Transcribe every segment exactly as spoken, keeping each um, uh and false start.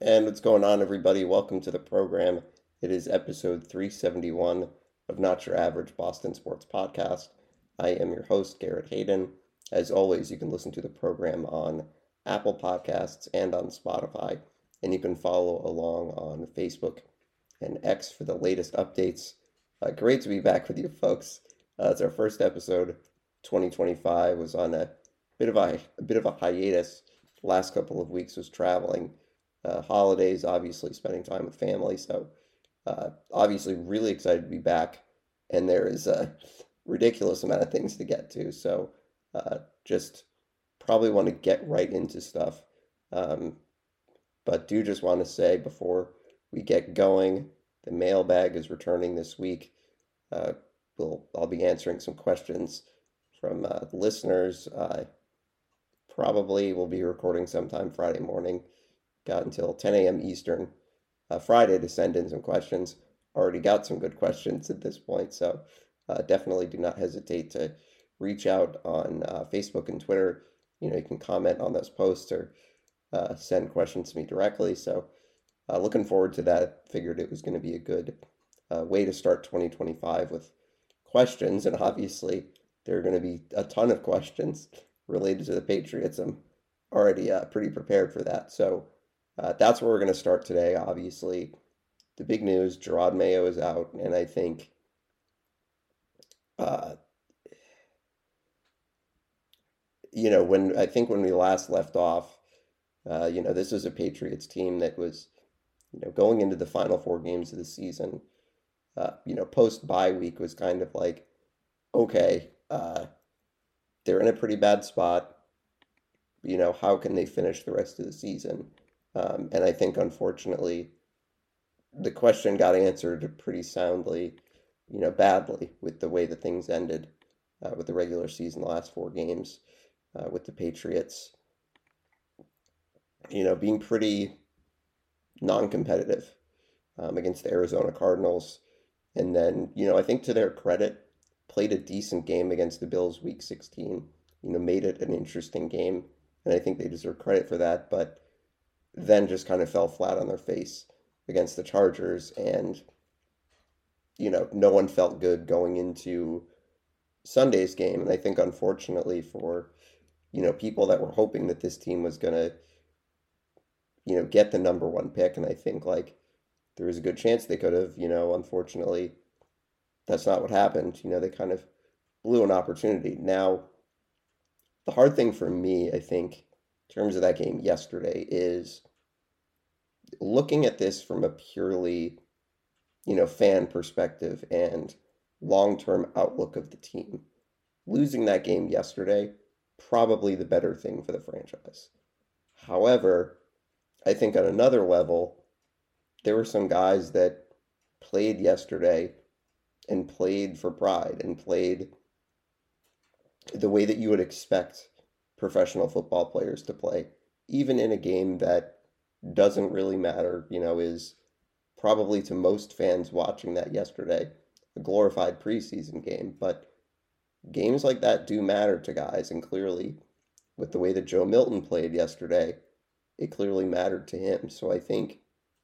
And what's going on, everybody? Welcome to the program. It is episode three seventy-one of Not Your Average Boston Sports Podcast. I am your host, Garrett Hayden. As always, you can listen to the program on Apple Podcasts and on Spotify, and you can follow along on Facebook and X for the latest updates. Uh, great to be back with you, folks. Uh, it's our first episode. twenty twenty-five was on a bit of a, a bit of a hiatus. Last couple of weeks was traveling. Uh, holidays, obviously spending time with family. So, uh, obviously, really excited to be back. And there is a ridiculous amount of things to get to. So, uh, just probably want to get right into stuff. Um, but do just want to say before we get going, the mailbag is returning this week. Uh, we'll I'll be answering some questions from uh, listeners. Uh, probably we'll be recording sometime Friday morning. Got until ten a.m. Eastern uh, Friday to send in some questions. Already got some good questions at this point, so uh, definitely do not hesitate to reach out on uh, Facebook and Twitter. You know, you can comment on those posts or uh, send questions to me directly. So, uh, looking forward to that. Figured it was going to be a good uh, way to start twenty twenty-five with questions, and obviously there are going to be a ton of questions related to the Patriots. I'm already uh, pretty prepared for that. So. Uh, that's where we're going to start today. Obviously, the big news: Jerod Mayo is out, and I think, uh, you know, when I think when we last left off, uh, you know, this was a Patriots team that was, you know, going into the final four games of the season. Uh, you know, post bye week was kind of like, okay, uh, they're in a pretty bad spot. You know, how can they finish the rest of the season? Um, and I think, unfortunately, the question got answered pretty soundly, you know, badly with the way that things ended uh, with the regular season, the last four games uh, with the Patriots, you know, being pretty non-competitive um, against the Arizona Cardinals. And then, you know, I think to their credit, played a decent game against the Bills week sixteen, you know, made it an interesting game. And I think they deserve credit for that. But then just kind of fell flat on their face against the Chargers. And, you know, no one felt good going into Sunday's game. And I think, unfortunately, for, you know, people that were hoping that this team was going to, you know, get the number one pick, and I think, like, there was a good chance they could have, you know, unfortunately, that's not what happened. You know, they kind of blew an opportunity. Now, the hard thing for me, I think, in terms of that game yesterday is looking at this from a purely, you know, fan perspective and long-term outlook of the team. Losing that game yesterday, probably the better thing for the franchise. However, I think on another level, there were some guys that played yesterday and played for pride and played the way that you would expect professional football players to play, even in a game that doesn't really matter, you know, is probably to most fans watching that yesterday a glorified preseason game. But games like that do matter to guys, and clearly, with the way that Joe Milton played yesterday, it clearly mattered to him. So I think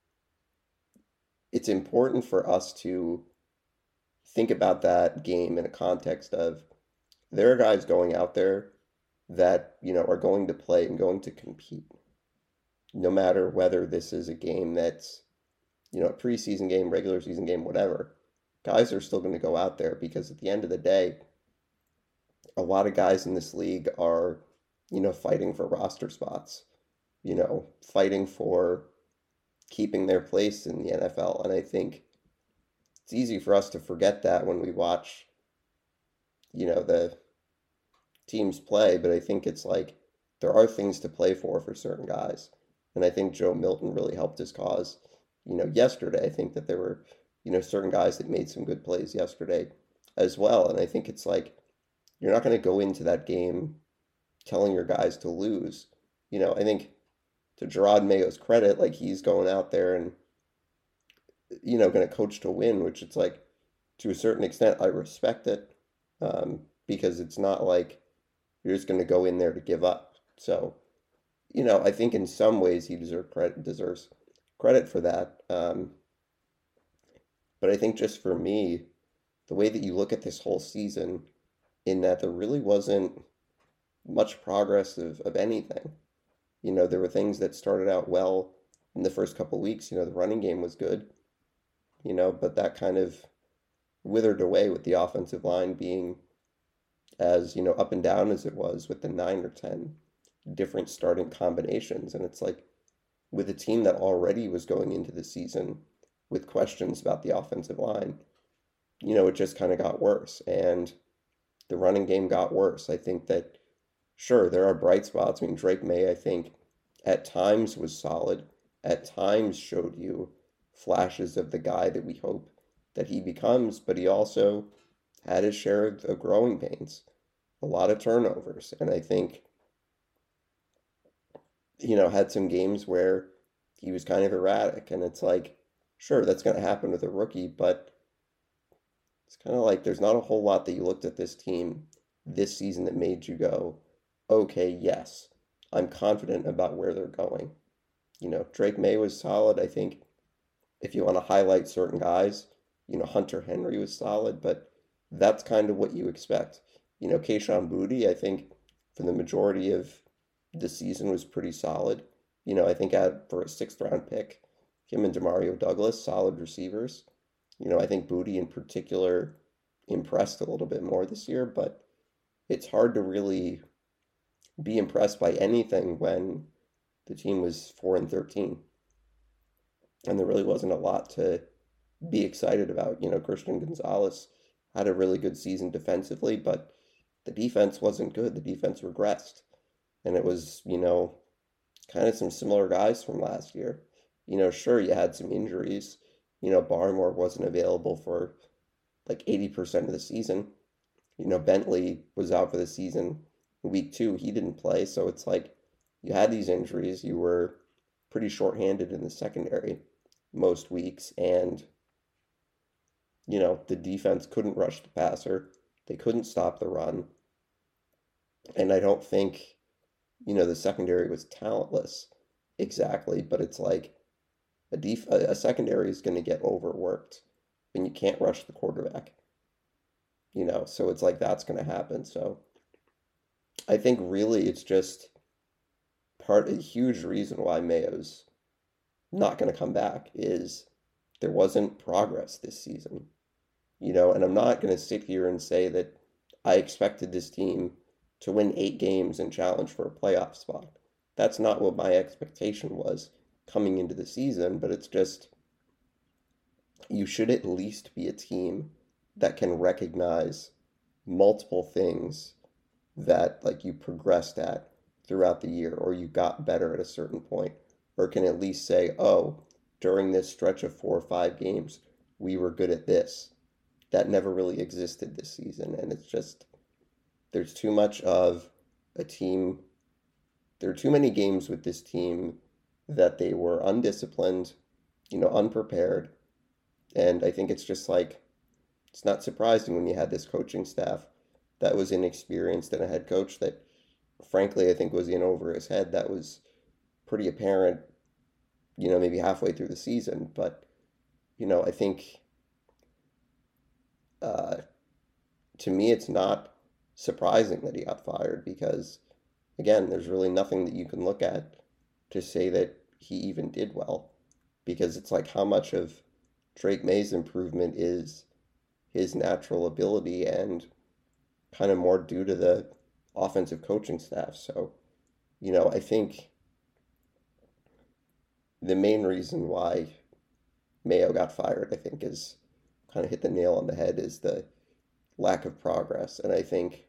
it's important for us to think about that game in a context of there are guys going out there that, you know, are going to play and going to compete, no matter whether this is a game that's, you know, a preseason game, regular season game, whatever. Guys are still going to go out there because at the end of the day, a lot of guys in this league are, you know, fighting for roster spots, you know, fighting for keeping their place in the N F L. And I think it's easy for us to forget that when we watch, you know, the teams play, but I think it's like there are things to play for for certain guys. And I think Joe Milton really helped his cause. You know, yesterday, I think that there were, you know, certain guys that made some good plays yesterday as well. And I think it's like you're not going to go into that game telling your guys to lose. You know, I think to Jerod Mayo's credit, like he's going out there and, you know, going to coach to win, which it's like to a certain extent, I respect it um, because it's not like you're just going to go in there to give up. So, you know, I think in some ways he deserves credit, deserves credit for that. Um, but I think just for me, the way that you look at this whole season, in that there really wasn't much progress of, of anything. You know, there were things that started out well in the first couple weeks. You know, the running game was good, you know, but that kind of withered away with the offensive line being as, you know, up and down as it was with the nine or ten different starting combinations. And it's like with a team that already was going into the season with questions about the offensive line, you know, it just kind of got worse. And the running game got worse. I think that, sure, there are bright spots. I mean, Drake May, I think, at times was solid, at times showed you flashes of the guy that we hope that he becomes, but he also had his share of, of growing pains, a lot of turnovers. And I think, you know, had some games where he was kind of erratic. And it's like, sure, that's going to happen with a rookie, but it's kind of like there's not a whole lot that you looked at this team this season that made you go, okay, yes, I'm confident about where they're going. You know, Drake May was solid. I think if you want to highlight certain guys, you know, Hunter Henry was solid, but that's kind of what you expect. You know, Kayshon Boutte, I think for the majority of the season was pretty solid. You know, I think at, for a sixth round pick, him and Demario Douglas, solid receivers. You know, I think Boutte in particular impressed a little bit more this year, but it's hard to really be impressed by anything when the team was four and thirteen. And there really wasn't a lot to be excited about. You know, Christian Gonzalez had a really good season defensively, but the defense wasn't good. The defense regressed. And it was, you know, kind of some similar guys from last year. You know, sure, you had some injuries. You know, Barmore wasn't available for like eighty percent of the season. You know, Bentley was out for the season. Week two, he didn't play. So it's like you had these injuries. You were pretty shorthanded in the secondary most weeks. And, you know, the defense couldn't rush the passer. They couldn't stop the run. And I don't think, you know, the secondary was talentless exactly, but it's like a def a secondary is going to get overworked when you can't rush the quarterback. You know, so it's like that's going to happen. So I think really it's just part, a huge reason why Mayo's not going to come back is there wasn't progress this season. You know, and I'm not going to sit here and say that I expected this team to win eight games and challenge for a playoff spot. That's not what my expectation was coming into the season, but it's just you should at least be a team that can recognize multiple things that like you progressed at throughout the year or you got better at a certain point, or can at least say, oh, during this stretch of four or five games, we were good at this. That never really existed this season. And it's just, there's too much of a team. There are too many games with this team that they were undisciplined, you know, unprepared. And I think it's just like, it's not surprising when you had this coaching staff that was inexperienced and a head coach that, frankly, I think was in over his head. That was pretty apparent, you know, maybe halfway through the season. But, you know, I think uh, to me, it's not surprising that he got fired because, again, there's really nothing that you can look at to say that he even did well, because it's like how much of Drake May's improvement is his natural ability and kind of more due to the offensive coaching staff. So, you know, I think the main reason why Mayo got fired, I think, is kind of hit the nail on the head, is the lack of progress. And I think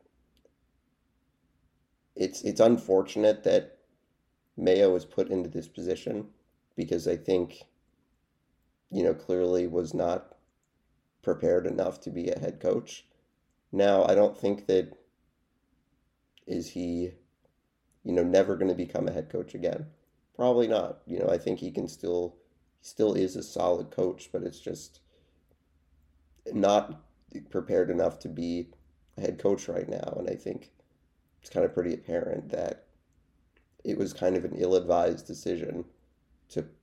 it's it's unfortunate that Mayo was put into this position because I think, you know, clearly was not prepared enough to be a head coach. Now, I don't think that is he, you know, never going to become a head coach again. Probably not. You know, I think he can still, he still is a solid coach, but it's just not prepared enough to be a head coach right now. And I think it's kind of pretty apparent that it was kind of an ill-advised decision to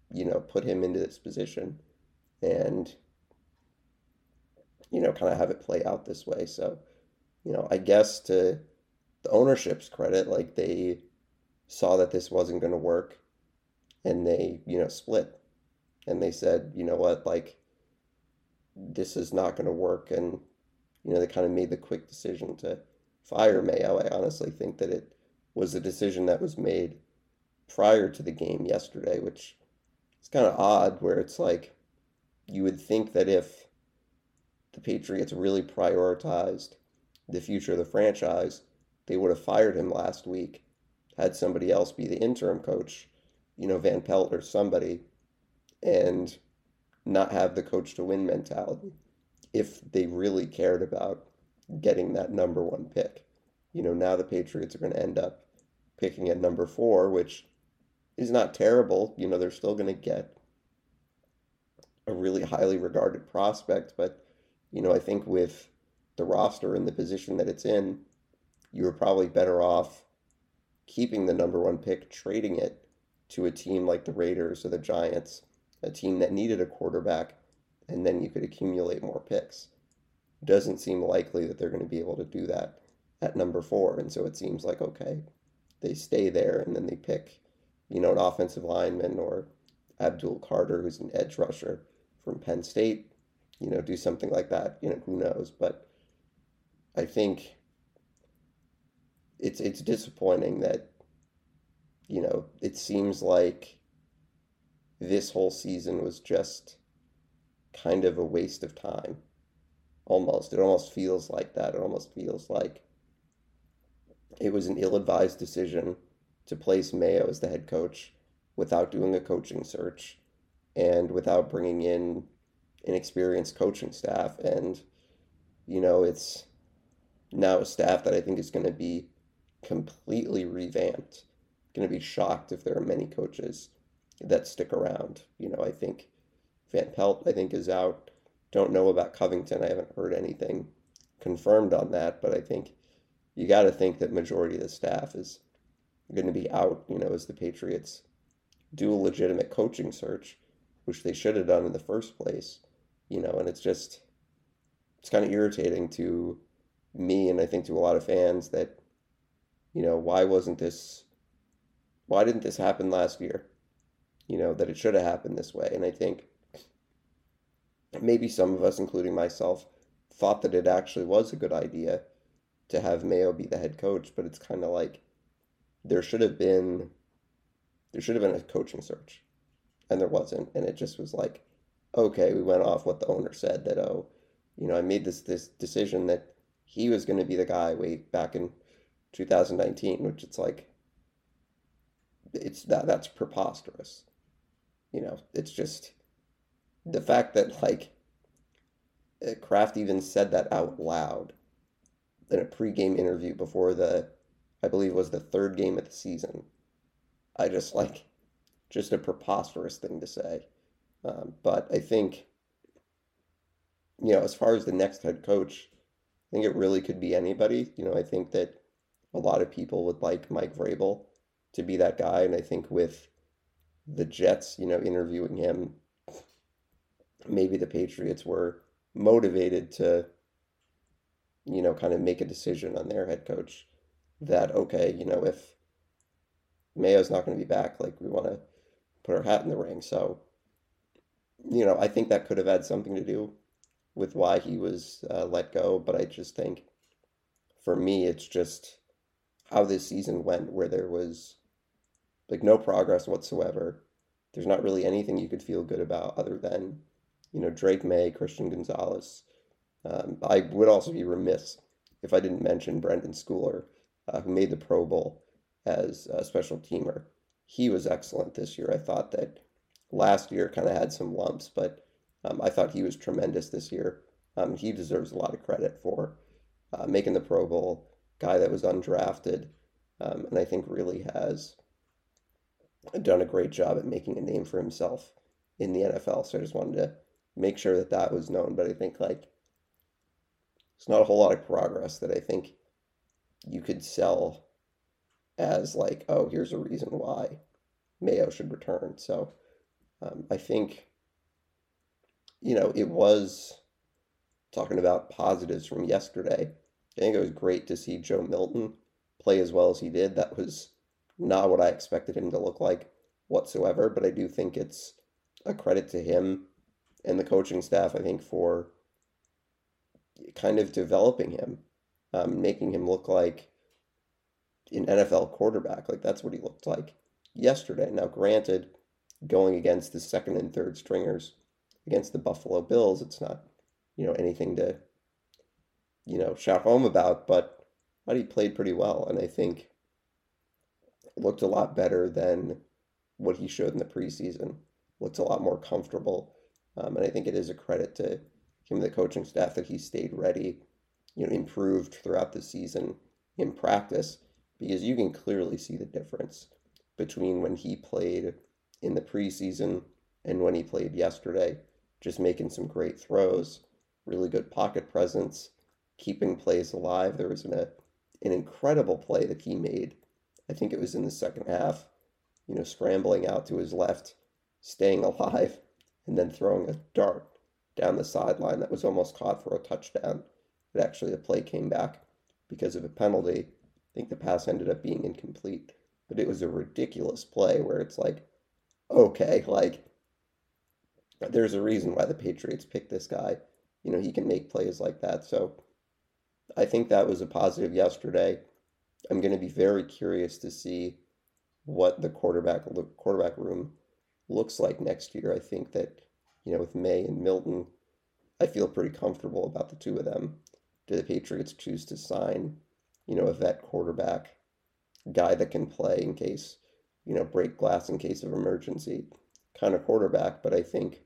you know, put him into this position and, you know, kind of have it play out this way. So, you know, I guess to the ownership's credit, like they saw that this wasn't going to work and they, you know, split and they said, you know what, like this is not going to work. And, you know, they kind of made the quick decision to fire Mayo. I honestly think that it was a decision that was made prior to the game yesterday, which is kind of odd, where it's like you would think that if the Patriots really prioritized the future of the franchise, they would have fired him last week, had somebody else be the interim coach, you know, Van Pelt or somebody, and not have the coach to win mentality if they really cared about getting that number one pick. You know, now the Patriots are going to end up picking at number four, which is not terrible. You know, they're still going to get a really highly regarded prospect, but, you know, I think with the roster in the position that it's in, you were probably better off keeping the number one pick, trading it to a team like the Raiders or the Giants, a team that needed a quarterback, and then you could accumulate more picks. Doesn't seem likely that they're going to be able to do that at number four, and so it seems like, okay, they stay there and then they pick, you know, an offensive lineman or Abdul Carter, who's an edge rusher from Penn State, you know, do something like that. You know, who knows? But I think it's it's disappointing that, you know, it seems like this whole season was just kind of a waste of time. Almost. It almost feels like that. It almost feels like it was an ill-advised decision to place Mayo as the head coach without doing a coaching search and without bringing in an experienced coaching staff. And, you know, it's now a staff that I think is going to be completely revamped. Going to be shocked if there are many coaches that stick around. You know, I think Van Pelt, I think, is out. Don't know about Covington. I haven't heard anything confirmed on that, but I think you got to think that majority of the staff is going to be out, you know, as the Patriots do a legitimate coaching search, which they should have done in the first place, you know, and it's just, it's kind of irritating to me and I think to a lot of fans that, you know, why wasn't this, why didn't this happen last year? You know, that it should have happened this way. And I think maybe some of us, including myself, thought that it actually was a good idea to have Mayo be the head coach, but it's kind of like there should have been there should have been a coaching search, and there wasn't, and it just was like, okay, we went off what the owner said that, oh, you know, I made this this decision that he was going to be the guy way back in two thousand nineteen, which it's like it's that that's preposterous. You know, it's just the fact that like Kraft even said that out loud in a pregame interview before the, I believe it was the third game of the season. I just like, just a preposterous thing to say. Um, but I think, you know, as far as the next head coach, I think it really could be anybody. You know, I think that a lot of people would like Mike Vrabel to be that guy. And I think with the Jets, you know, interviewing him, maybe the Patriots were motivated to, you know, kind of make a decision on their head coach that, okay, you know, if Mayo's not going to be back, like we want to put our hat in the ring. So, you know, I think that could have had something to do with why he was uh, let go. But I just think for me, it's just how this season went, where there was like no progress whatsoever. There's not really anything you could feel good about other than, you know, Drake May, Christian Gonzalez. Um, I would also be remiss if I didn't mention Brendan Schooler, uh, who made the Pro Bowl as a special teamer. He was excellent this year. I thought that last year kind of had some lumps, but um, I thought he was tremendous this year. Um, he deserves a lot of credit for uh, making the Pro Bowl, guy that was undrafted, um, and I think really has done a great job at making a name for himself in the N F L. So I just wanted to make sure that that was known. But I think like it's not a whole lot of progress that I think you could sell as like, oh, here's a reason why Mayo should return. So Um, I think, you know, it was talking about positives from yesterday. I think it was great to see Joe Milton play as well as he did. That was not what I expected him to look like whatsoever, but I do think it's a credit to him and the coaching staff, I think, for kind of developing him, um, making him look like an N F L quarterback. Like that's what he looked like yesterday. Now, granted, going against the second and third stringers against the Buffalo Bills, it's not, you know, anything to, you know, shout home about, but I thought he played pretty well, and I think looked a lot better than what he showed in the preseason. Looked a lot more comfortable, um, and I think it is a credit to him and the coaching staff that he stayed ready, you know, improved throughout the season in practice, because you can clearly see the difference between when he played in the preseason and when he played yesterday, just making some great throws, really good pocket presence, keeping plays alive. There was an, a, an incredible play that he made. I think it was in the second half, you know, scrambling out to his left, staying alive, and then throwing a dart down the sideline that was almost caught for a touchdown. But actually, the play came back because of a penalty. I think the pass ended up being incomplete, but it was a ridiculous play where it's like, okay, like, there's a reason why the Patriots picked this guy. You know, he can make plays like that. So I think that was a positive yesterday. I'm going to be very curious to see what the quarterback look, quarterback room looks like next year. I think that, you know, with May and Milton, I feel pretty comfortable about the two of them. Do the Patriots choose to sign, you know, a vet quarterback, guy that can play in case, you know, break glass in case of emergency kind of quarterback? But I think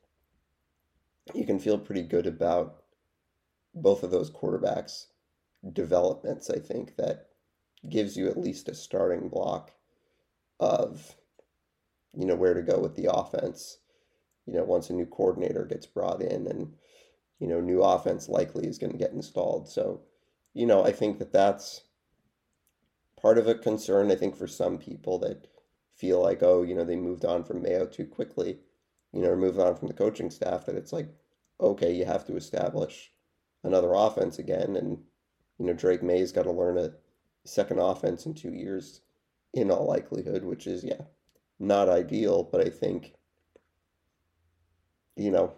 you can feel pretty good about both of those quarterbacks' developments. I think that gives you at least a starting block of, you know, where to go with the offense, you know, once a new coordinator gets brought in and, you know, new offense likely is going to get installed. So, you know, I think that that's part of a concern, I think, for some people that feel like, oh, you know, they moved on from Mayo too quickly, you know, or moved on from the coaching staff, that it's like, okay, you have to establish another offense again. And, you know, Drake May's got to learn a second offense in two years in all likelihood, which is, yeah, not ideal. But I think, you know,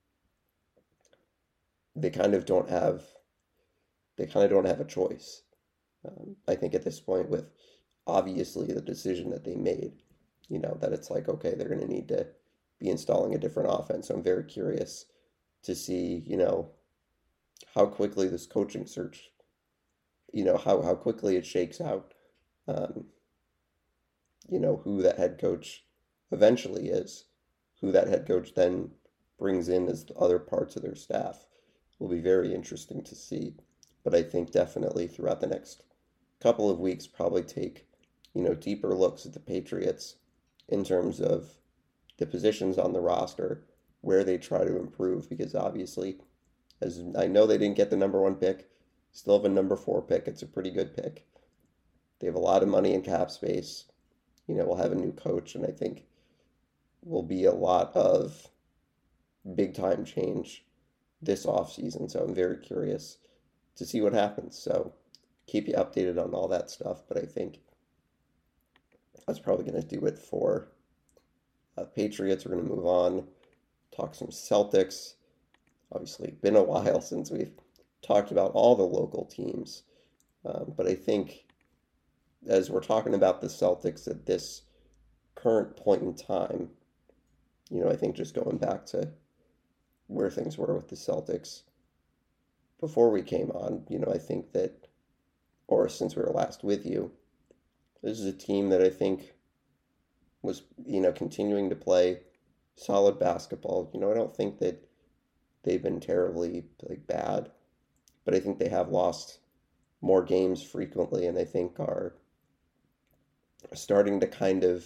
they kind of don't have, they kind of don't have a choice. Um, I think at this point, with obviously the decision that they made, you know, that it's like, okay, they're going to need to be installing a different offense. So I'm very curious to see, you know, how quickly this coaching search, you know, how, how quickly it shakes out, um, you know, who that head coach eventually is, who that head coach then brings in as other parts of their staff. Will be very interesting to see. But I think definitely throughout the next couple of weeks, probably take, you know, deeper looks at the Patriots in terms of the positions on the roster, where they try to improve, because obviously, as I know they didn't get the number one pick, still have a number four pick. It's a pretty good pick. They have a lot of money in cap space. You know, we'll have a new coach, and I think will be a lot of big time change this offseason. So I'm very curious to see what happens. So keep you updated on all that stuff. But I think that's probably going to do it for uh, Patriots. We're going to move on, talk some Celtics. Obviously, been a while since we've talked about all the local teams. Um, but I think as we're talking about the Celtics at this current point in time, you know, I think just going back to where things were with the Celtics before we came on, you know, I think that, or since we were last with you, this is a team that I think was, you know, continuing to play solid basketball. You know, I don't think that they've been terribly like bad, but I think they have lost more games frequently, and I think are starting to kind of,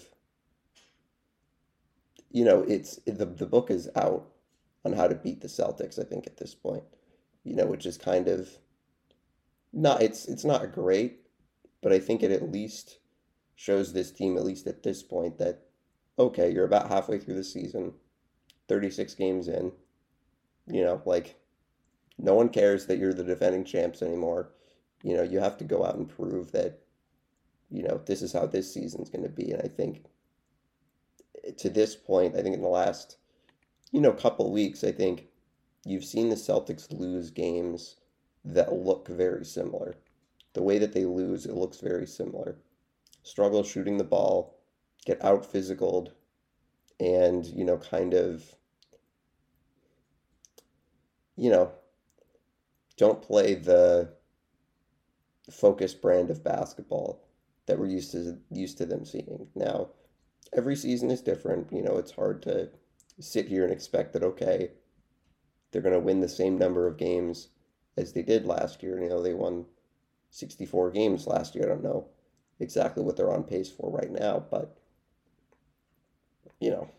you know, it's the the book is out on how to beat the Celtics, I think, at this point, you know, which is kind of not, it's it's not great, but I think it at least shows this team, at least at this point, that, okay, you're about halfway through the season, thirty-six games in, you know, like no one cares that you're the defending champs anymore. You know, you have to go out and prove that, you know, this is how this season's going to be. And I think to this point, I think in the last, you know, couple weeks, I think you've seen the Celtics lose games that look very similar. The way that they lose, it looks very similar. Struggle shooting the ball, get out physicaled, and, you know, kind of, you know, don't play the focused brand of basketball that we're used to used to them seeing. Now, every season is different. You know, it's hard to sit here and expect that, okay, they're going to win the same number of games as they did last year. You know, they won sixty-four games last year. I don't know exactly what they're on pace for right now, but, you know,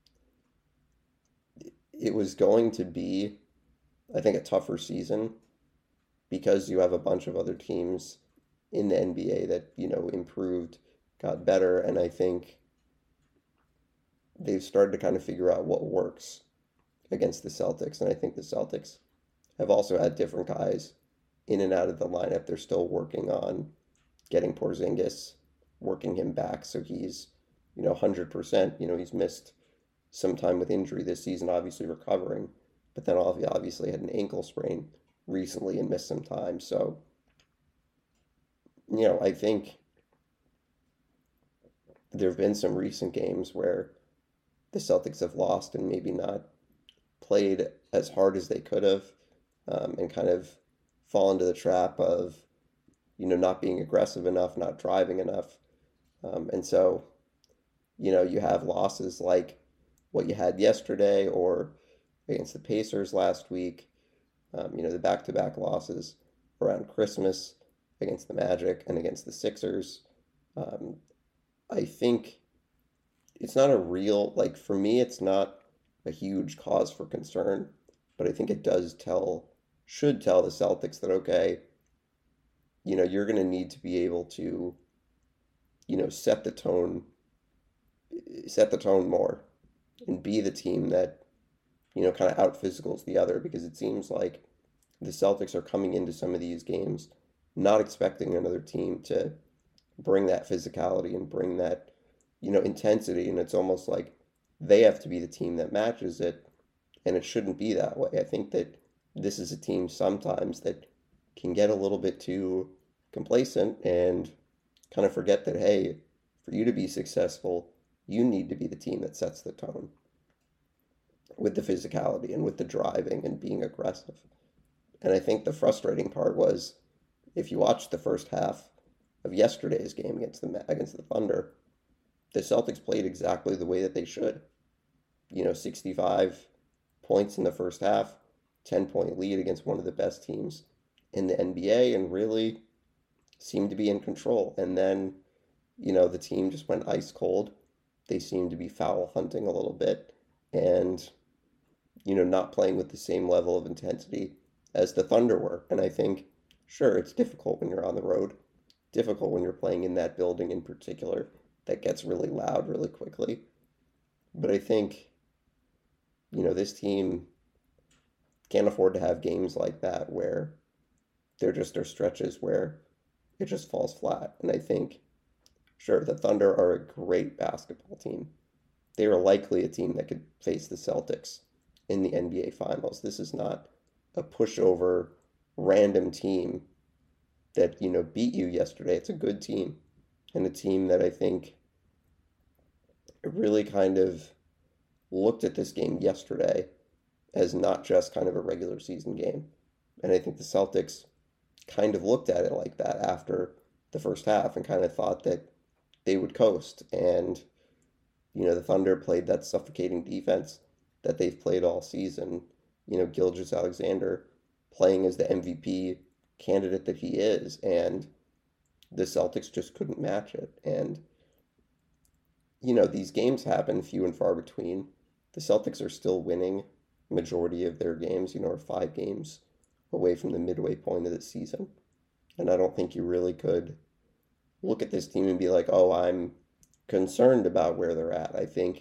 it was going to be, I think, a tougher season because you have a bunch of other teams in the N B A that, you know, improved, got better, and I think they've started to kind of figure out what works against the Celtics. And I think the Celtics have also had different guys in and out of the lineup. They're still working on getting Porzingis, working him back so he's, you know, one hundred percent. You know, he's missed some time with injury this season, obviously recovering, but then obviously had an ankle sprain recently and missed some time. So, you know, I think there have been some recent games where the Celtics have lost and maybe not played as hard as they could have, um, and kind of fall into the trap of, you know, not being aggressive enough, not driving enough. Um, and so, you know, you have losses like what you had yesterday or against the Pacers last week, um, you know, the back-to-back losses around Christmas against the Magic and against the Sixers. Um, I think it's not a real, like, for me, it's not a huge cause for concern, but I think it does tell, should tell the Celtics that, okay, you know, you're going to need to be able to, you know, set the tone, set the tone more and be the team that, you know, kind of out physicals the other, because it seems like the Celtics are coming into some of these games not expecting another team to bring that physicality and bring that, you know, intensity. And it's almost like they have to be the team that matches it. And it shouldn't be that way. I think that this is a team sometimes that can get a little bit too complacent and kind of forget that, hey, for you to be successful, you need to be the team that sets the tone with the physicality and with the driving and being aggressive. And I think the frustrating part was, if you watched the first half of yesterday's game against the against the Thunder, the Celtics played exactly the way that they should. You know, sixty-five points in the first half, ten-point lead against one of the best teams in the N B A, and really seemed to be in control. And then, you know, the team just went ice cold. They seemed to be foul hunting a little bit and, you know, not playing with the same level of intensity as the Thunder were. And I think, sure, it's difficult when you're on the road, difficult when you're playing in that building in particular that gets really loud really quickly. But I think, you know, this team can't afford to have games like that where there just are stretches where it just falls flat. And I think, sure, the Thunder are a great basketball team. They are likely a team that could face the Celtics in the N B A Finals. This is not a pushover random team that, you know, beat you yesterday. It's a good team, and a team that I think really kind of looked at this game yesterday as not just kind of a regular season game. And I think the Celtics kind of looked at it like that after the first half and kind of thought that they would coast. And, you know, the Thunder played that suffocating defense that they've played all season. You know, Gilgeous-Alexander playing as the M V P candidate that he is, and the Celtics just couldn't match it. And, you know, these games happen few and far between. The Celtics are still winning majority of their games, you know, are five games away from the midway point of the season. And I don't think you really could look at this team and be like, oh, I'm concerned about where they're at. I think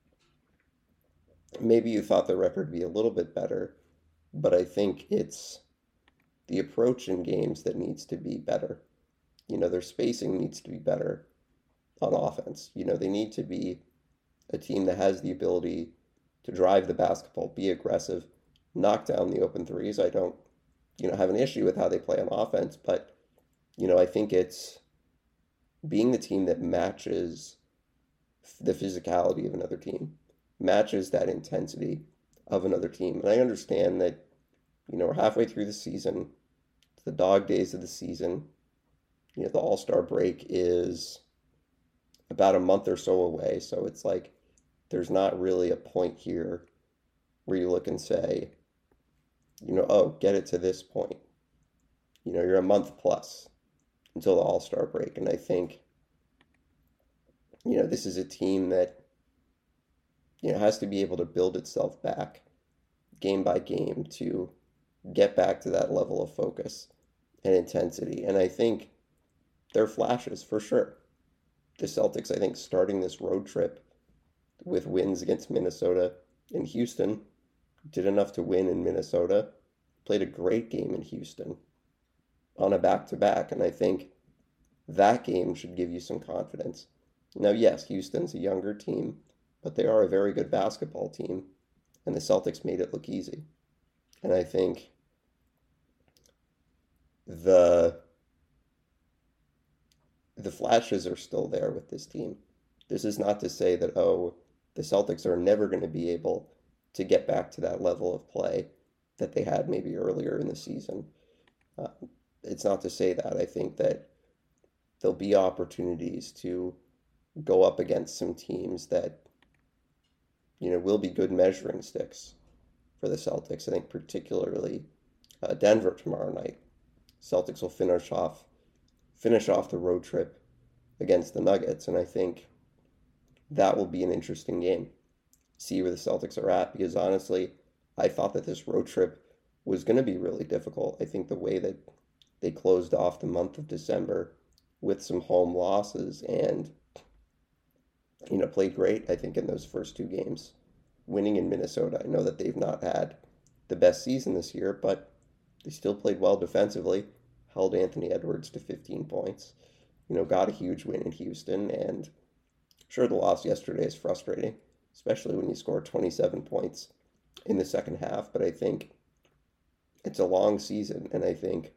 maybe you thought the record would be a little bit better, but I think it's the approach in games that needs to be better. You know, their spacing needs to be better on offense. You know, they need to be a team that has the ability to drive the basketball, be aggressive, knock down the open threes. I don't, you know, have an issue with how they play on offense, but, you know, I think it's being the team that matches the physicality of another team, matches that intensity of another team. And I understand that, you know, we're halfway through the season, the dog days of the season. You know, the All-Star break is about a month or so away. So it's like there's not really a point here where you look and say, you know, oh, get it to this point. You know, you're a month plus until the All-Star break. And I think, you know, this is a team that, you know, has to be able to build itself back game by game to get back to that level of focus and intensity. And I think there are flashes for sure. The Celtics, I think, starting this road trip with wins against Minnesota and Houston, did enough to win in Minnesota, played a great game in Houston on a back-to-back, and I think that game should give you some confidence. Now, yes, Houston's a younger team, but they are a very good basketball team, and the Celtics made it look easy. And I think the the flashes are still there with this team. This is not to say that, oh, the Celtics are never going to be able to get back to that level of play that they had maybe earlier in the season. Uh, it's not to say that. I think that there'll be opportunities to go up against some teams that, you know, will be good measuring sticks for the Celtics. I think particularly uh, Denver tomorrow night. Celtics will finish off finish off the road trip against the Nuggets, and I think that will be an interesting game. See where the Celtics are at, because honestly, I thought that this road trip was going to be really difficult. I think the way that they closed off the month of December with some home losses and, you know, played great, I think, in those first two games. Winning in Minnesota, I know that they've not had the best season this year, but they still played well defensively, held Anthony Edwards to fifteen points, you know, got a huge win in Houston, and sure, the loss yesterday is frustrating, especially when you score twenty-seven points in the second half, but I think it's a long season, and I think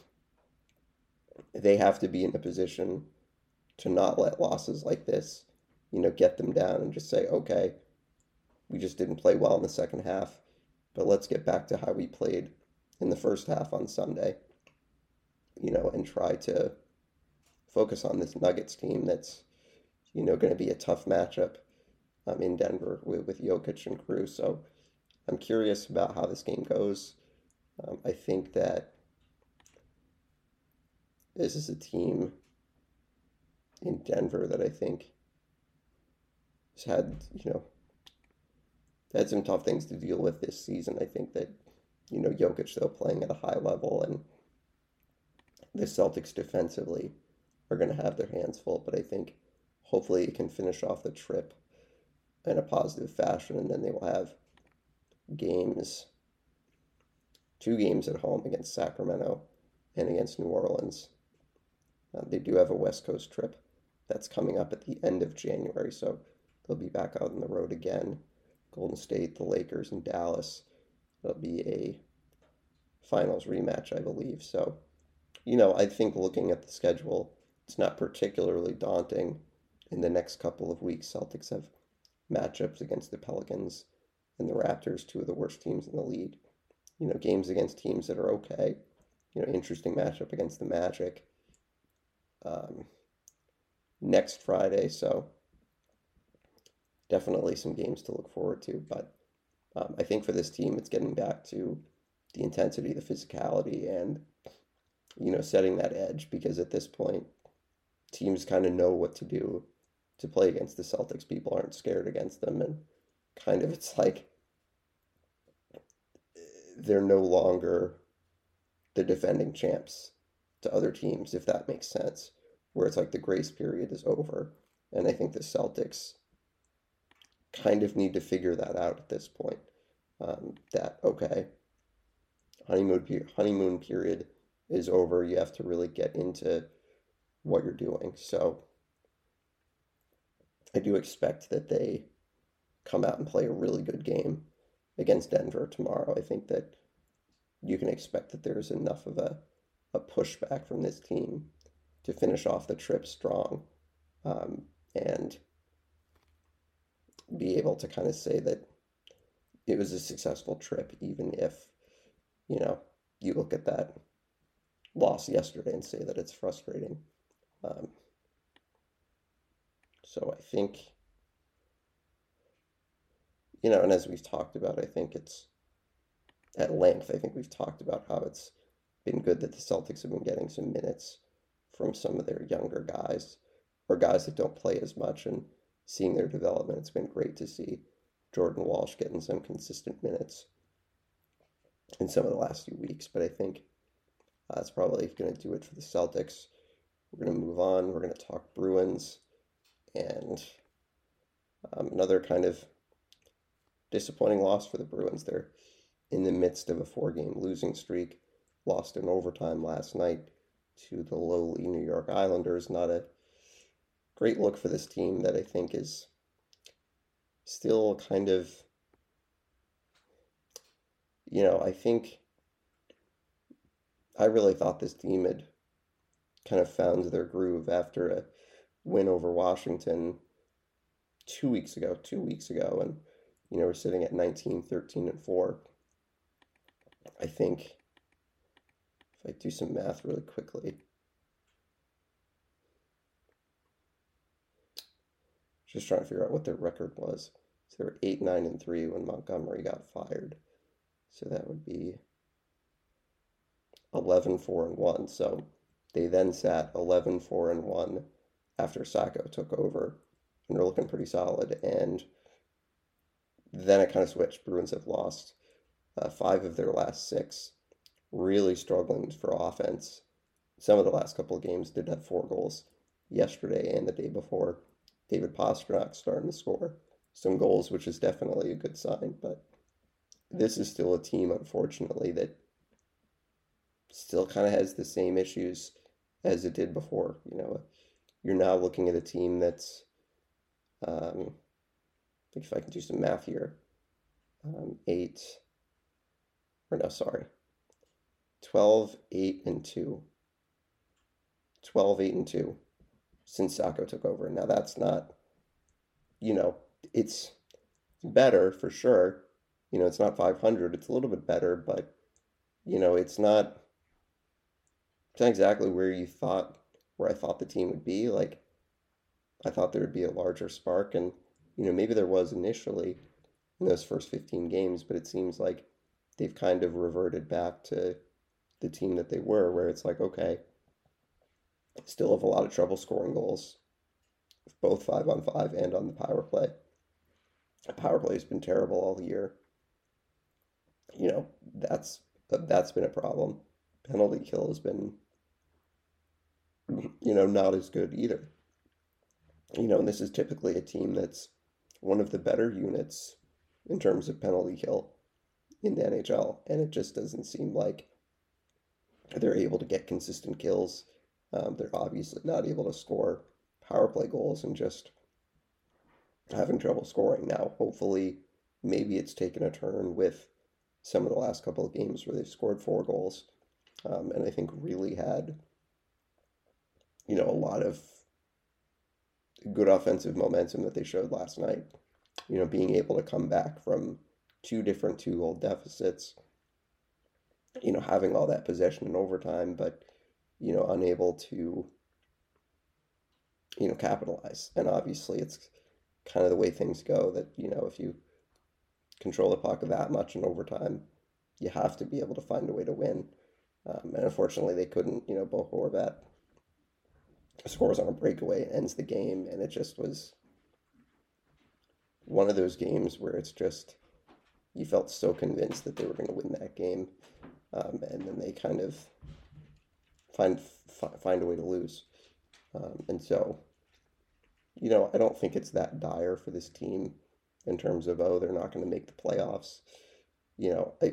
they have to be in a position to not let losses like this, you know, get them down and just say, okay, we just didn't play well in the second half, but let's get back to how we played in the first half on Sunday, you know, and try to focus on this Nuggets team that's, you know, going to be a tough matchup um, in Denver with, with Jokic and crew. So I'm curious about how this game goes. Um, I think that this is a team in Denver that I think has had, you know, had some tough things to deal with this season. I think that, you know, Jokic, though, playing at a high level, and the Celtics defensively are going to have their hands full, but I think hopefully it can finish off the trip in a positive fashion, and then they will have games, two games at home against Sacramento and against New Orleans. Uh, they do have a West Coast trip that's coming up at the end of January, so they'll be back out on the road again. Golden State, the Lakers, and Dallas. It'll be a finals rematch, I believe. So, you know, I think looking at the schedule, it's not particularly daunting. In the next couple of weeks, Celtics have matchups against the Pelicans and the Raptors, two of the worst teams in the league. You know, games against teams that are okay. You know, interesting matchup against the Magic um, next Friday. So definitely some games to look forward to. But um, I think for this team, it's getting back to the intensity, the physicality, and, you know, setting that edge, because at this point, teams kind of know what to do to play against the Celtics. People aren't scared against them, and kind of it's like they're no longer the defending champs to other teams, if that makes sense, where it's like the grace period is over And I think the Celtics kind of need to figure that out at this point. Um, that, okay, honeymoon, pe- honeymoon period is over. You have to really get into what you're doing. So I do expect that they come out and play a really good game against Denver tomorrow. I think that you can expect that there's enough of a, a pushback from this team to finish off the trip strong, um, and be able to kind of say that it was a successful trip, even if, you know, you look at that loss yesterday and say that it's frustrating. Um, so I think, you know, and as we've talked about, I think it's at length, I think we've talked about how it's been good that the Celtics have been getting some minutes from some of their younger guys or guys that don't play as much and seeing their development. It's been great to see Jordan Walsh getting some consistent minutes in some of the last few weeks, but I think uh, that's probably going to do it for the Celtics. We're going to move on. We're going to talk Bruins and um, another kind of disappointing loss for the Bruins. They're in the midst of a four-game losing streak, lost in overtime last night to the lowly New York Islanders. Not a great look for this team that I think is still kind of, you know, I think I really thought this team had kind of found their groove after a win over Washington two weeks ago, two weeks ago, and, you know, we're sitting at nineteen, thirteen, and four. I think if I do some math really quickly, just trying to figure out what their record was. So they were eight, nine, and three when Montgomery got fired. So that would be eleven, four, and one. So they then sat eleven, four, and one after Sacco took over, and they're looking pretty solid. And then it kind of switched. Bruins have lost uh, five of their last six, really struggling for offense. Some of the last couple of games did have four goals yesterday and the day before. David Pastrnak starting to score some goals, which is definitely a good sign. But this is still a team, unfortunately, that still kind of has the same issues as it did before. You know, you're now looking at a team that's, um, I think if I can do some math here, um, eight, or no, sorry, twelve, eight, and two. twelve, eight, and two since Sacco took over. Now that's not, you know, it's better for sure. You know, it's not five hundred. It's a little bit better, but, you know, it's not, it's not exactly where you thought, where I thought the team would be. Like, I thought there would be a larger spark, and, you know, maybe there was initially in those first fifteen games, but it seems like they've kind of reverted back to the team that they were, where it's like, okay, still have a lot of trouble scoring goals, both five on five and on the power play. The power play has been terrible all year. You know, that's that's been a problem. Penalty kill has been, you know, not as good either. You know, and this is typically a team that's one of the better units in terms of penalty kill in the N H L, and it just doesn't seem like they're able to get consistent kills. Um, they're obviously not able to score power play goals and just having trouble scoring. Now, hopefully, maybe it's taken a turn with some of the last couple of games where they've scored four goals, um, and I think really had, you know, a lot of good offensive momentum that they showed last night. You know, being able to come back from two different two-goal deficits, you know, having all that possession in overtime, but, you know, unable to, you know, capitalize. And obviously it's kind of the way things go that, you know, if you control the puck that much in overtime, you have to be able to find a way to win. Um, and unfortunately they couldn't. You know, Bo Horvat scores on a breakaway, ends the game, and it just was one of those games where it's just, you felt so convinced that they were going to win that game, um, and then they kind of find find a way to lose. Um, and so, you know, I don't think it's that dire for this team in terms of, oh, they're not going to make the playoffs. You know, I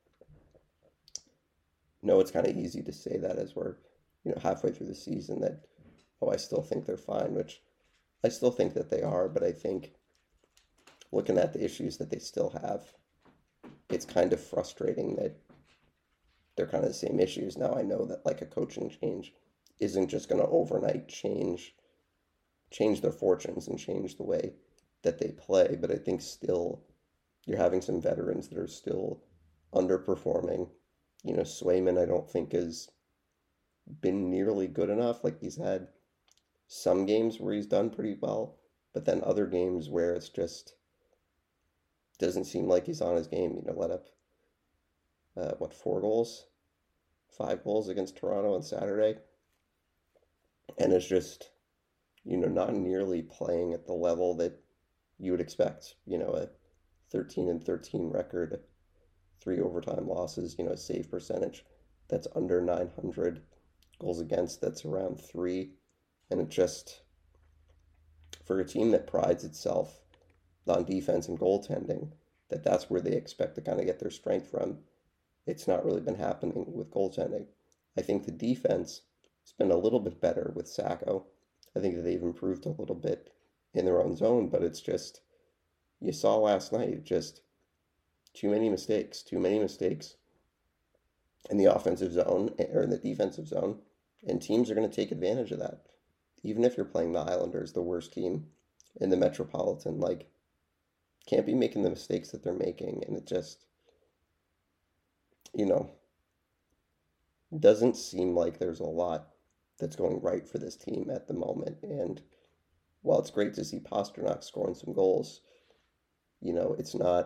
know it's kind of easy to say that as we're, you know, halfway through the season that, oh, I still think they're fine, which I still think that they are, but I think looking at the issues that they still have, it's kind of frustrating that they're kind of the same issues. Now I know that like a coaching change isn't just going to overnight change change their fortunes and change the way that they play, but I think still you're having some veterans that are still underperforming. You know, Swayman I don't think has been nearly good enough. Like he's had some games where he's done pretty well, but then other games where it's just doesn't seem like he's on his game. You know, let up uh, what four goals, five goals against Toronto on Saturday, and it's just you know not nearly playing at the level that you would expect. You know, a thirteen and thirteen record, three overtime losses. You know, a save percentage that's under nine hundred, goals against that's around three, and it just for a team that prides itself on defense and goaltending, that that's where they expect to kind of get their strength from. It's not really been happening with goaltending. I think the defense has been a little bit better with Sacco. I think that they've improved a little bit in their own zone, but it's just, you saw last night, just too many mistakes, too many mistakes in the offensive zone or in the defensive zone, and teams are going to take advantage of that. Even if you're playing the Islanders, the worst team in the Metropolitan, like, can't be making the mistakes that they're making, and it just, you know, doesn't seem like there's a lot that's going right for this team at the moment. And while it's great to see Pastrnak scoring some goals, you know, it's not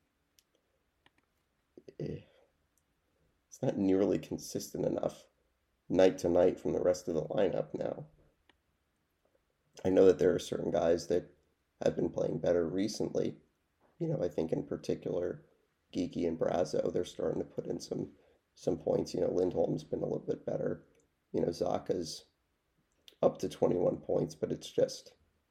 it's not nearly consistent enough night to night from the rest of the lineup now. I know that there are certain guys that have been playing better recently. You know, I think in particular, Geeky and Brazo, they're starting to put in some some points. You know, Lindholm's been a little bit better. You know, Zaka's up to twenty-one points, but it's just,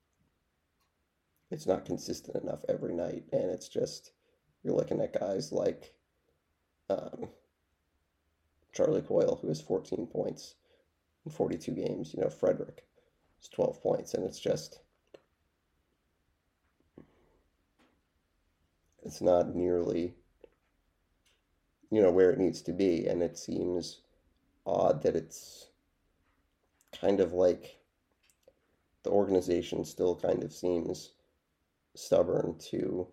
it's not consistent enough every night. And it's just, you're looking at guys like um, Charlie Coyle, who has fourteen points in forty-two games. You know, Frederick has twelve points, and it's just, it's not nearly, you know, where it needs to be. And it seems odd that it's kind of like the organization still kind of seems stubborn to,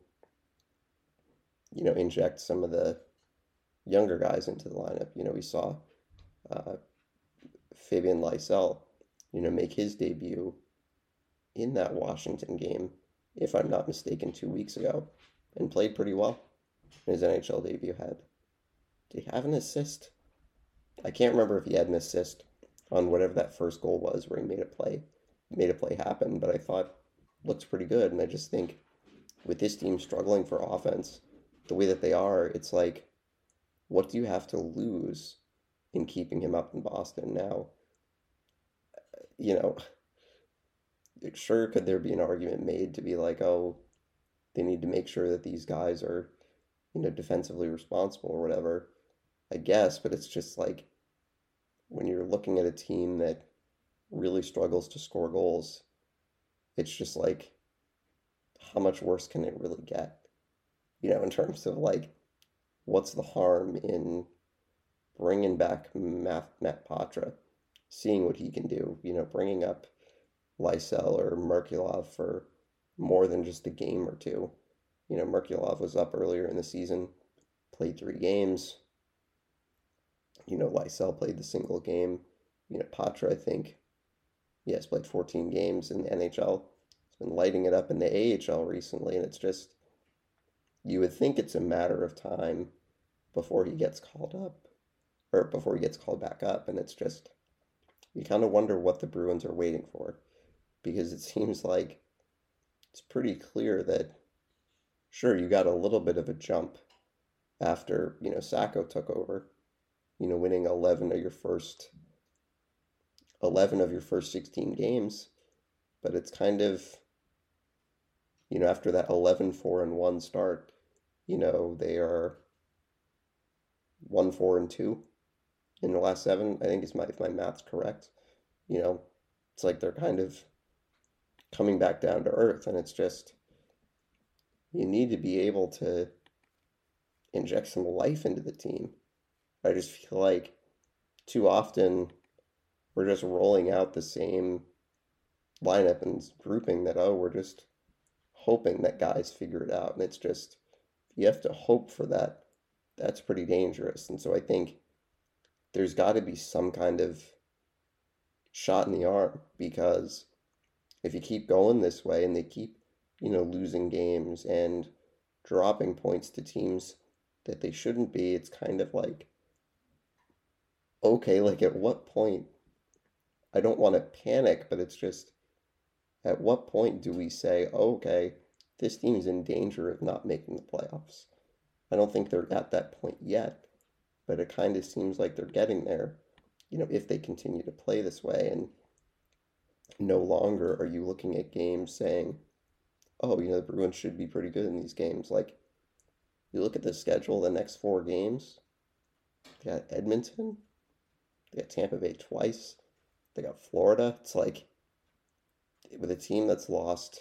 you know, inject some of the younger guys into the lineup. You know, we saw uh, Fabian Lysell, you know, make his debut in that Washington game, if I'm not mistaken, two weeks ago, and played pretty well in his N H L debut. Had, did he have an assist? I can't remember if he had an assist on whatever that first goal was where he made a play, made a play happen, but I thought looks pretty good. And I just think with this team struggling for offense the way that they are, it's like, what do you have to lose in keeping him up in Boston now? You know, sure, could there be an argument made to be like, oh, they need to make sure that these guys are, you know, defensively responsible or whatever, I guess, but it's just like, when you're looking at a team that really struggles to score goals, it's just like, how much worse can it really get? You know, in terms of like, what's the harm in bringing back Matt, Matt Patra, seeing what he can do, you know, bringing up Lysell or Merkulov for more than just a game or two. You know, Merkulov was up earlier in the season, played three games. You know, Lysell played the single game. You know, Patra, I think, yes, played fourteen games in the N H L. He's been lighting it up in the A H L recently, and it's just, you would think it's a matter of time before he gets called up, or before he gets called back up, and it's just, you kind of wonder what the Bruins are waiting for, because it seems like it's pretty clear that, sure, you got a little bit of a jump after, you know, Sacco took over, you know, winning eleven of your first eleven of your first sixteen games, but it's kind of, you know, after that eleven four and one start, you know, they are one four and two in the last seven, I think is my if my math's correct. You know, it's like they're kind of coming back down to earth, and it's just you need to be able to inject some life into the team. I just feel like too often we're just rolling out the same lineup and grouping that, oh, we're just hoping that guys figure it out. And it's just, you have to hope for that. That's pretty dangerous. And so I think there's got to be some kind of shot in the arm, because if you keep going this way and they keep, you know, losing games and dropping points to teams that they shouldn't be, it's kind of like, okay, like at what point, I don't want to panic, but it's just, at what point do we say, oh, okay, this team's in danger of not making the playoffs? I don't think they're at that point yet, but it kind of seems like they're getting there, you know, if they continue to play this way. And no longer are you looking at games saying, oh, you know, the Bruins should be pretty good in these games. Like, you look at the schedule, the next four games, they got Edmonton, they got Tampa Bay twice, they got Florida. It's like, with a team that's lost,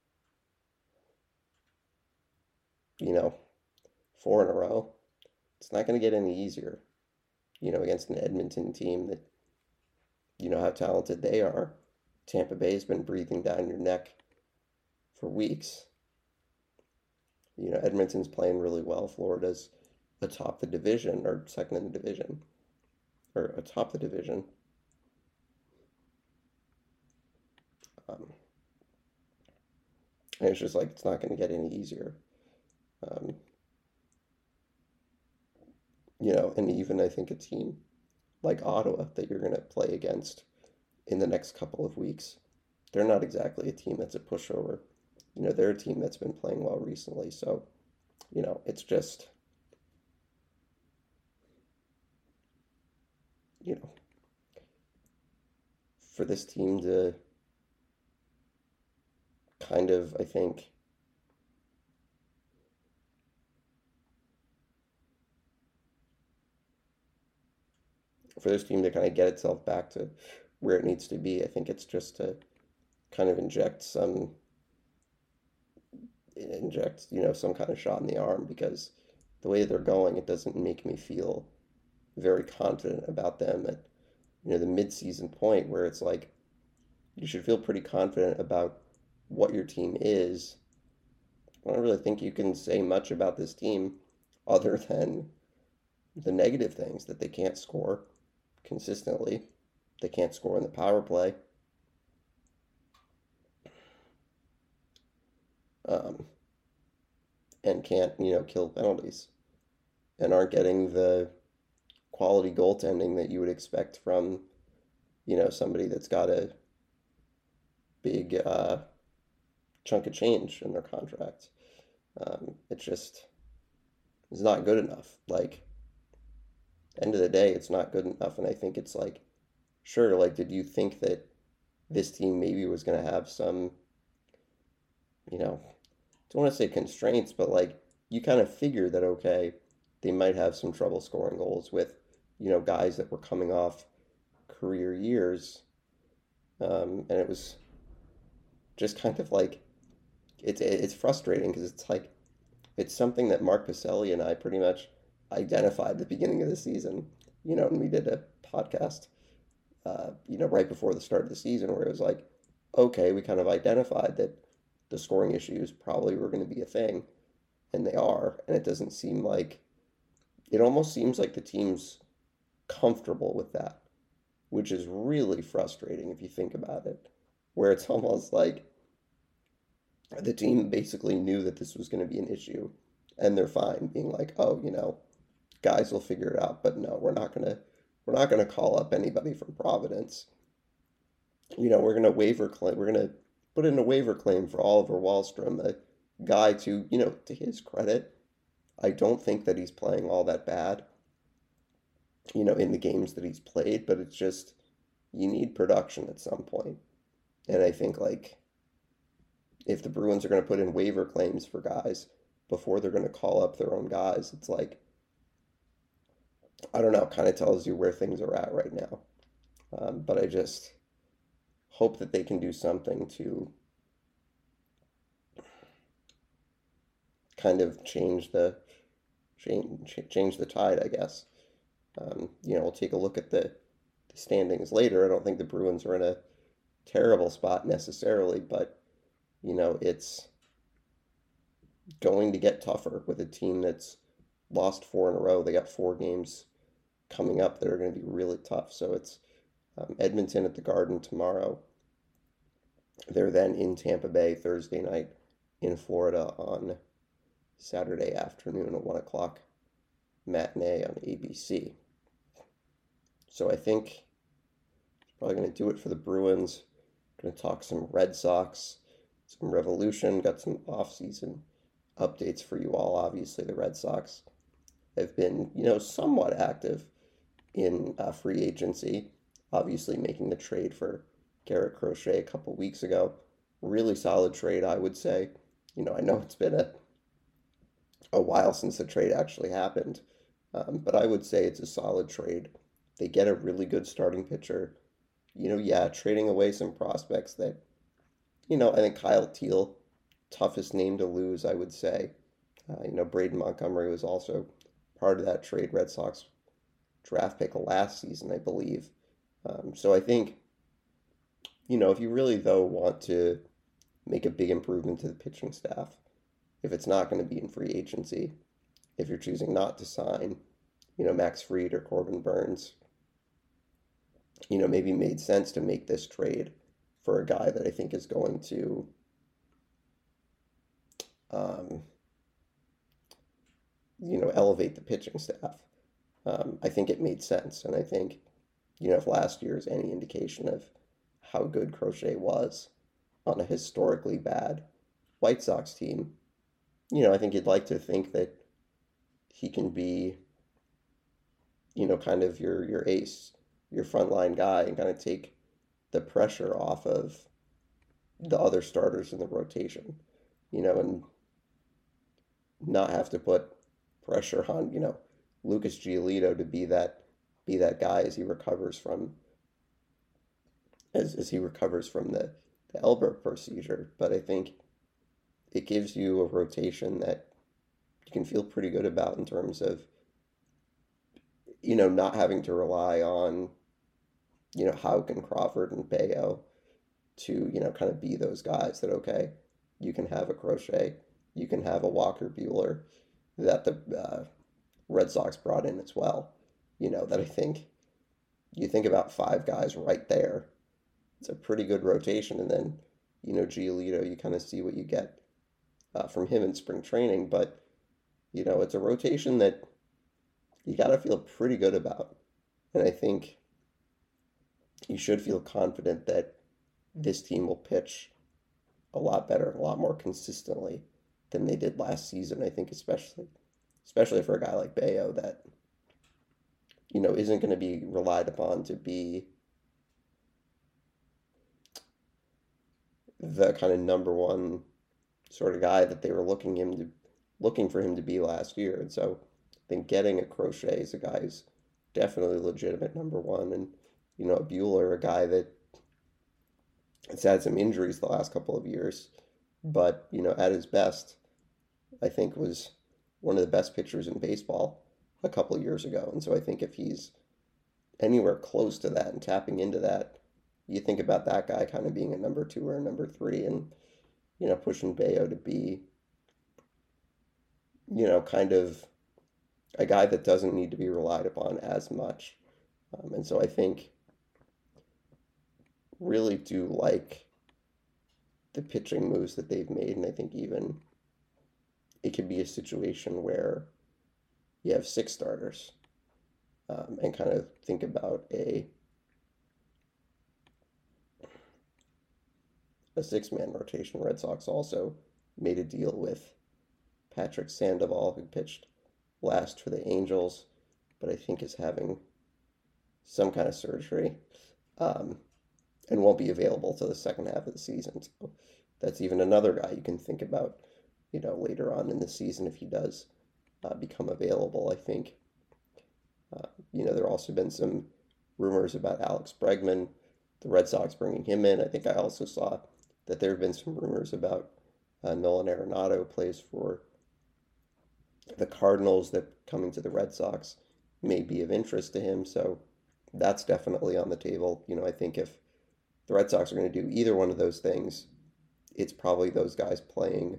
you know, four in a row, it's not going to get any easier, you know, against an Edmonton team that, you know, how talented they are. Tampa Bay's been breathing down your neck for weeks. You know, Edmonton's playing really well. Florida's atop the division, or second in the division, or atop the division. Um, and it's just like, it's not going to get any easier. Um, you know, and even I think a team like Ottawa that you're going to play against in the next couple of weeks, they're not exactly a team that's a pushover. You know, they're a team that's been playing well recently. So, you know, it's just, you know, for this team to kind of, I think, for this team to kind of get itself back to where it needs to be, I think it's just to kind of inject some, inject, you know, some kind of shot in the arm, because the way they're going, it doesn't make me feel very confident about them at, you know, the mid-season point where it's like, you should feel pretty confident about what your team is. I don't really think you can say much about this team other than the negative things, that they can't score consistently. They can't score in the power play. Um, and can't, you know, kill penalties, and aren't getting the quality goaltending that you would expect from, you know, somebody that's got a big uh, chunk of change in their contract. Um, it just is not good enough. Like, end of the day, it's not good enough. And I think it's like, sure, like, did you think that this team maybe was going to have some, you know, don't want to say constraints, but like, you kind of figure that, okay, they might have some trouble scoring goals with, you know, guys that were coming off career years. Um, and it was just kind of like, it's it's frustrating, because it's like, it's something that Mark Pacelli and I pretty much identified at the beginning of the season, you know, and we did a podcast, uh, you know, right before the start of the season, where it was like, okay, we kind of identified that the scoring issues probably were going to be a thing, and they are, and it doesn't seem like, it almost seems like the team's comfortable with that, which is really frustrating if you think about it, where it's almost like the team basically knew that this was going to be an issue, and they're fine being like, oh, you know, guys will figure it out, but no, we're not going to, we're not going to call up anybody from Providence. You know, we're going to waiver claim, we're going to put in a waiver claim for Oliver Wahlstrom, a guy to, you know, to his credit, I don't think that he's playing all that bad, you know, in the games that he's played, but it's just, you need production at some point. And I think like if the Bruins are going to put in waiver claims for guys before they're going to call up their own guys, it's like, I don't know, kind of tells you where things are at right now. Um, but I just hope that they can do something to kind of change the change change the tide, I guess. Um, you know, we'll take a look at the, the standings later. I don't think the Bruins are in a terrible spot necessarily, but you know, it's going to get tougher with a team that's lost four in a row. They got four games coming up that are going to be really tough. So it's um, Edmonton at the Garden tomorrow. They're then in Tampa Bay Thursday night, in Florida on Saturday afternoon at one o'clock matinee on A B C. So I think probably going to do it for the Bruins. Going to talk some Red Sox, some Revolution, got some off-season updates for you all. Obviously, the Red Sox have been, you know, somewhat active in uh, free agency, obviously making the trade for Garrett Crochet a couple weeks ago. Really solid trade, I would say. You know, I know it's been a, a while since the trade actually happened, um, but I would say it's a solid trade. They get a really good starting pitcher. You know, yeah, trading away some prospects that, you know, I think Kyle Teal, toughest name to lose, I would say. Uh, you know, Braden Montgomery was also part of that trade. Red Sox draft pick last season, I believe. Um, so I think, you know, if you really, though, want to make a big improvement to the pitching staff, if it's not going to be in free agency, if you're choosing not to sign, you know, Max Fried or Corbin Burns, you know, maybe made sense to make this trade for a guy that I think is going to um, you know, elevate the pitching staff. Um, I think it made sense. And I think, you know, if last year is any indication of how good Crochet was on a historically bad White Sox team, you know, I think you'd like to think that he can be, you know, kind of your, your ace, your frontline guy, and kind of take the pressure off of the other starters in the rotation, you know, and not have to put pressure on, you know, Lucas Giolito to be that be that guy as he recovers from as, as he recovers from the, the Elbert procedure. But I think it gives you a rotation that you can feel pretty good about in terms of, you know, not having to rely on, you know, Houck and Crawford and Bayo to, you know, kind of be those guys that, okay, you can have a Crochet, you can have a Walker Buehler that the uh, Red Sox brought in as well. You know, that I think you think about five guys right there. It's a pretty good rotation. And then, you know, Giolito, you kind of see what you get uh, from him in spring training. But, you know, it's a rotation that you got to feel pretty good about. And I think you should feel confident that this team will pitch a lot better, a lot more consistently than they did last season. I think especially especially for a guy like Bayo that, you know, isn't going to be relied upon to be the kind of number one sort of guy that they were looking him to looking for him to be last year. And so I think getting a Crochet is a guy who's definitely legitimate number one. And, you know, a Buehler, a guy that has had some injuries the last couple of years, but, you know, at his best, I think was one of the best pitchers in baseball a couple of years ago. And so I think if he's anywhere close to that and tapping into that, you think about that guy kind of being a number two or a number three and, you know, pushing Bayo to be, you know, kind of a guy that doesn't need to be relied upon as much. Um, and so I think really do like the pitching moves that they've made. And I think even it could be a situation where you have six starters um, and kind of think about a a six-man rotation. Red Sox also made a deal with Patrick Sandoval, who pitched last for the Angels, but I think is having some kind of surgery. Um, and won't be available to the second half of the season. So that's even another guy you can think about, you know, later on in the season if he does uh, become available. I think, uh, you know, there also been some rumors about Alex Bregman, the Red Sox bringing him in. I think I also saw that there have been some rumors about uh, Nolan Arenado plays for the Cardinals, that coming to the Red Sox may be of interest to him. So that's definitely on the table. You know, I think if the Red Sox are going to do either one of those things, it's probably those guys playing,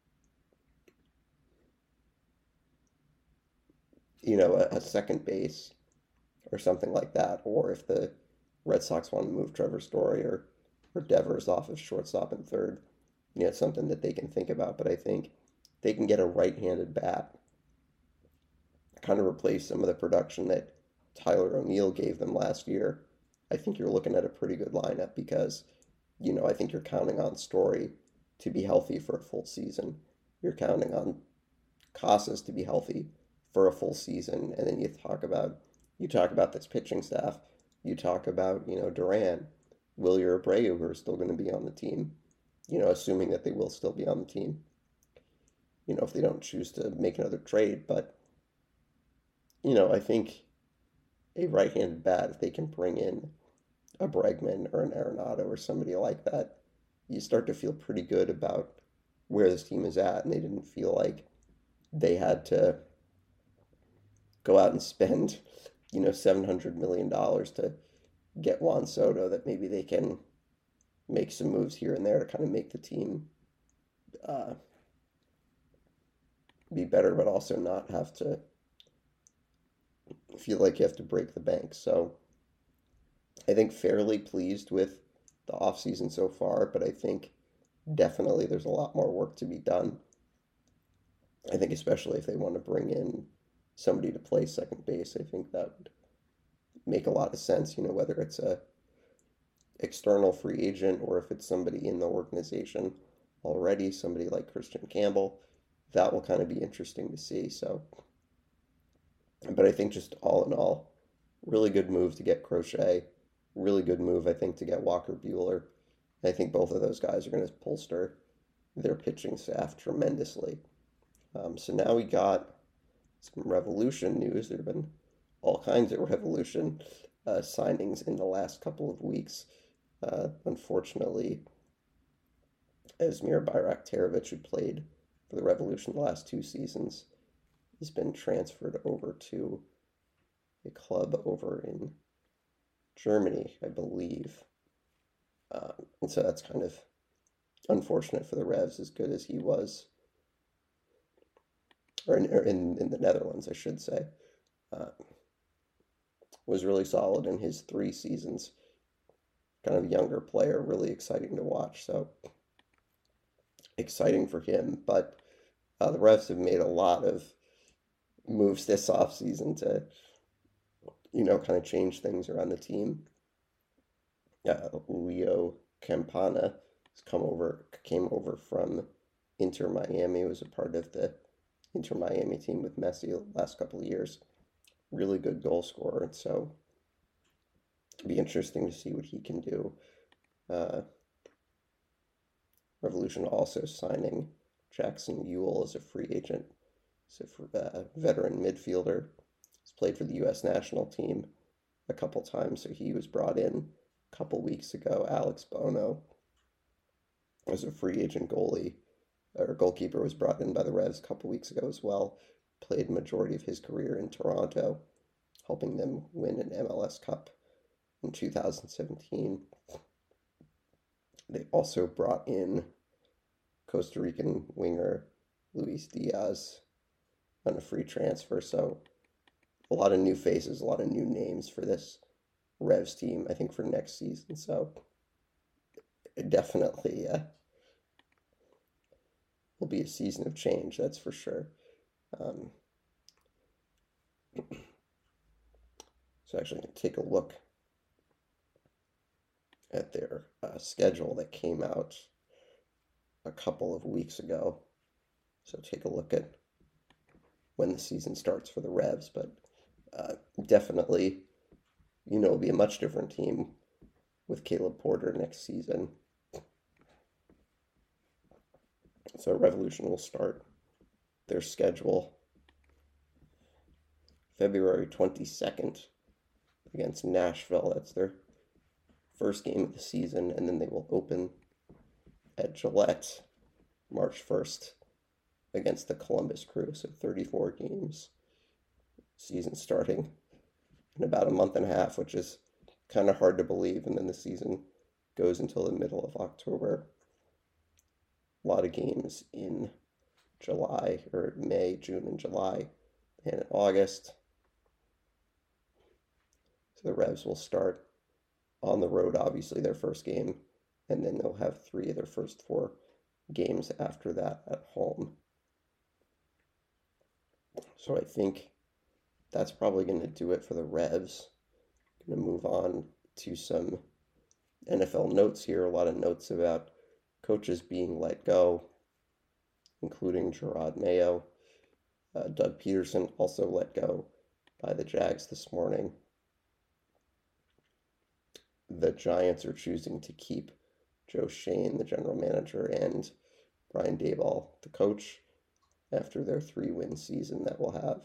you know, a, a second base or something like that. Or if the Red Sox want to move Trevor Story or, or Devers off of shortstop and third, you know, it's something that they can think about. But I think they can get a right-handed bat, kind of replace some of the production that Tyler O'Neill gave them last year. I think you're looking at a pretty good lineup because, you know, I think you're counting on Story to be healthy for a full season. You're counting on Casas to be healthy for a full season. And then you talk about, you talk about this pitching staff. You talk about, you know, Duran, Wilyer Abreu, who are still going to be on the team, you know, assuming that they will still be on the team, you know, if they don't choose to make another trade. But, you know, I think a right-handed bat, if they can bring in a Bregman or an Arenado or somebody like that, you start to feel pretty good about where this team is at. And they didn't feel like they had to go out and spend, you know, seven hundred million dollars to get Juan Soto, that maybe they can make some moves here and there to kind of make the team uh, be better, but also not have to feel like you have to break the bank. So I think fairly pleased with the offseason so far, but I think definitely there's a lot more work to be done. I think especially if they want to bring in somebody to play second base, I think that would make a lot of sense, you know, whether it's a external free agent or if it's somebody in the organization already, somebody like Christian Campbell. That will kind of be interesting to see. So, but I think just all in all, really good move to get Crochet. Really good move, I think, to get Walker Buehler. I think both of those guys are going to bolster their pitching staff tremendously. Um, so now we got some Revolution news. There have been all kinds of Revolution uh, signings in the last couple of weeks. Uh, unfortunately, Esmir Bayraktarovic, who played for the Revolution the last two seasons, has been transferred over to a club over in Germany, I believe. Uh, and so that's kind of unfortunate for the Revs, as good as he was. Or in, or in, in the Netherlands, I should say. Uh, was really solid in his three seasons. Kind of younger player, really exciting to watch. So exciting for him. But uh, the Revs have made a lot of moves this offseason to, you know, kind of change things around the team. Uh, Leo Campana has come over, came over from Inter Miami, was a part of the Inter Miami team with Messi the last couple of years. Really good goal scorer, and so it'll be interesting to see what he can do. Uh, Revolution also signing Jackson Ewell as a free agent. He's a uh, veteran midfielder. He's played for the U S national team a couple times, so he was brought in a couple weeks ago. Alex Bono was a free agent goalie, or goalkeeper, was brought in by the Revs a couple weeks ago as well. Played majority of his career in Toronto, helping them win an M L S Cup in two thousand seventeen. They also brought in Costa Rican winger Luis Diaz on a free transfer. So a lot of new faces, a lot of new names for this Revs team, I think, for next season. So it definitely uh, will be a season of change, that's for sure. Um, so actually, I'm going to take a look at their uh, schedule that came out a couple of weeks ago. So take a look at when the season starts for the Revs, but uh, definitely, you know, it'll be a much different team with Caleb Porter next season. So Revolution will start their schedule February twenty-second against Nashville. That's their first game of the season, and then they will open at Gillette March first against the Columbus Crew. So thirty-four games, season starting in about a month and a half, which is kind of hard to believe. And then the season goes until the middle of October. A lot of games in July, or May, June, and July, and in August. So the Revs will start on the road, obviously, their first game, and then they'll have three of their first four games after that at home. So I think that's probably going to do it for the Revs. Going to move on to some N F L notes here. A lot of notes about coaches being let go, including Gerard Mayo. Uh, Doug Peterson also let go by the Jags this morning. The Giants are choosing to keep Joe Schoen, the general manager, and Brian Daboll, the coach, after their three-win season that we'll have.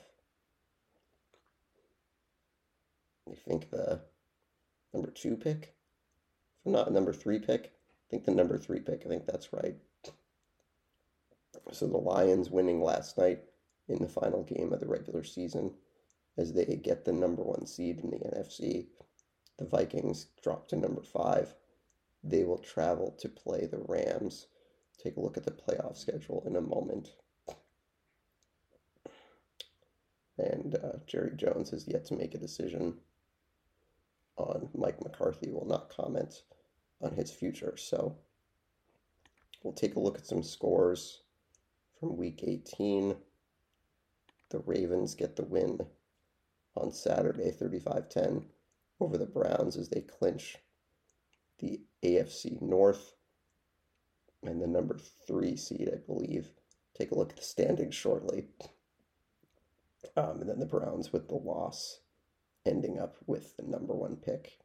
I think the number two pick, if not number three pick, I think the number three pick, I think that's right. So the Lions winning last night in the final game of the regular season as they get the number one seed in the N F C. The Vikings drop to number five. They will travel to play the Rams. Take a look at the playoff schedule in a moment. And uh, Jerry Jones has yet to make a decision on Mike McCarthy. Will not comment on his future. So we'll take a look at some scores from week eighteen. The Ravens get the win on Saturday, thirty-five ten. Over the Browns as they clinch the A F C North and the number three seed, I believe. Take a look at the standings shortly. Um, and then the Browns with the loss, ending up with the number one pick.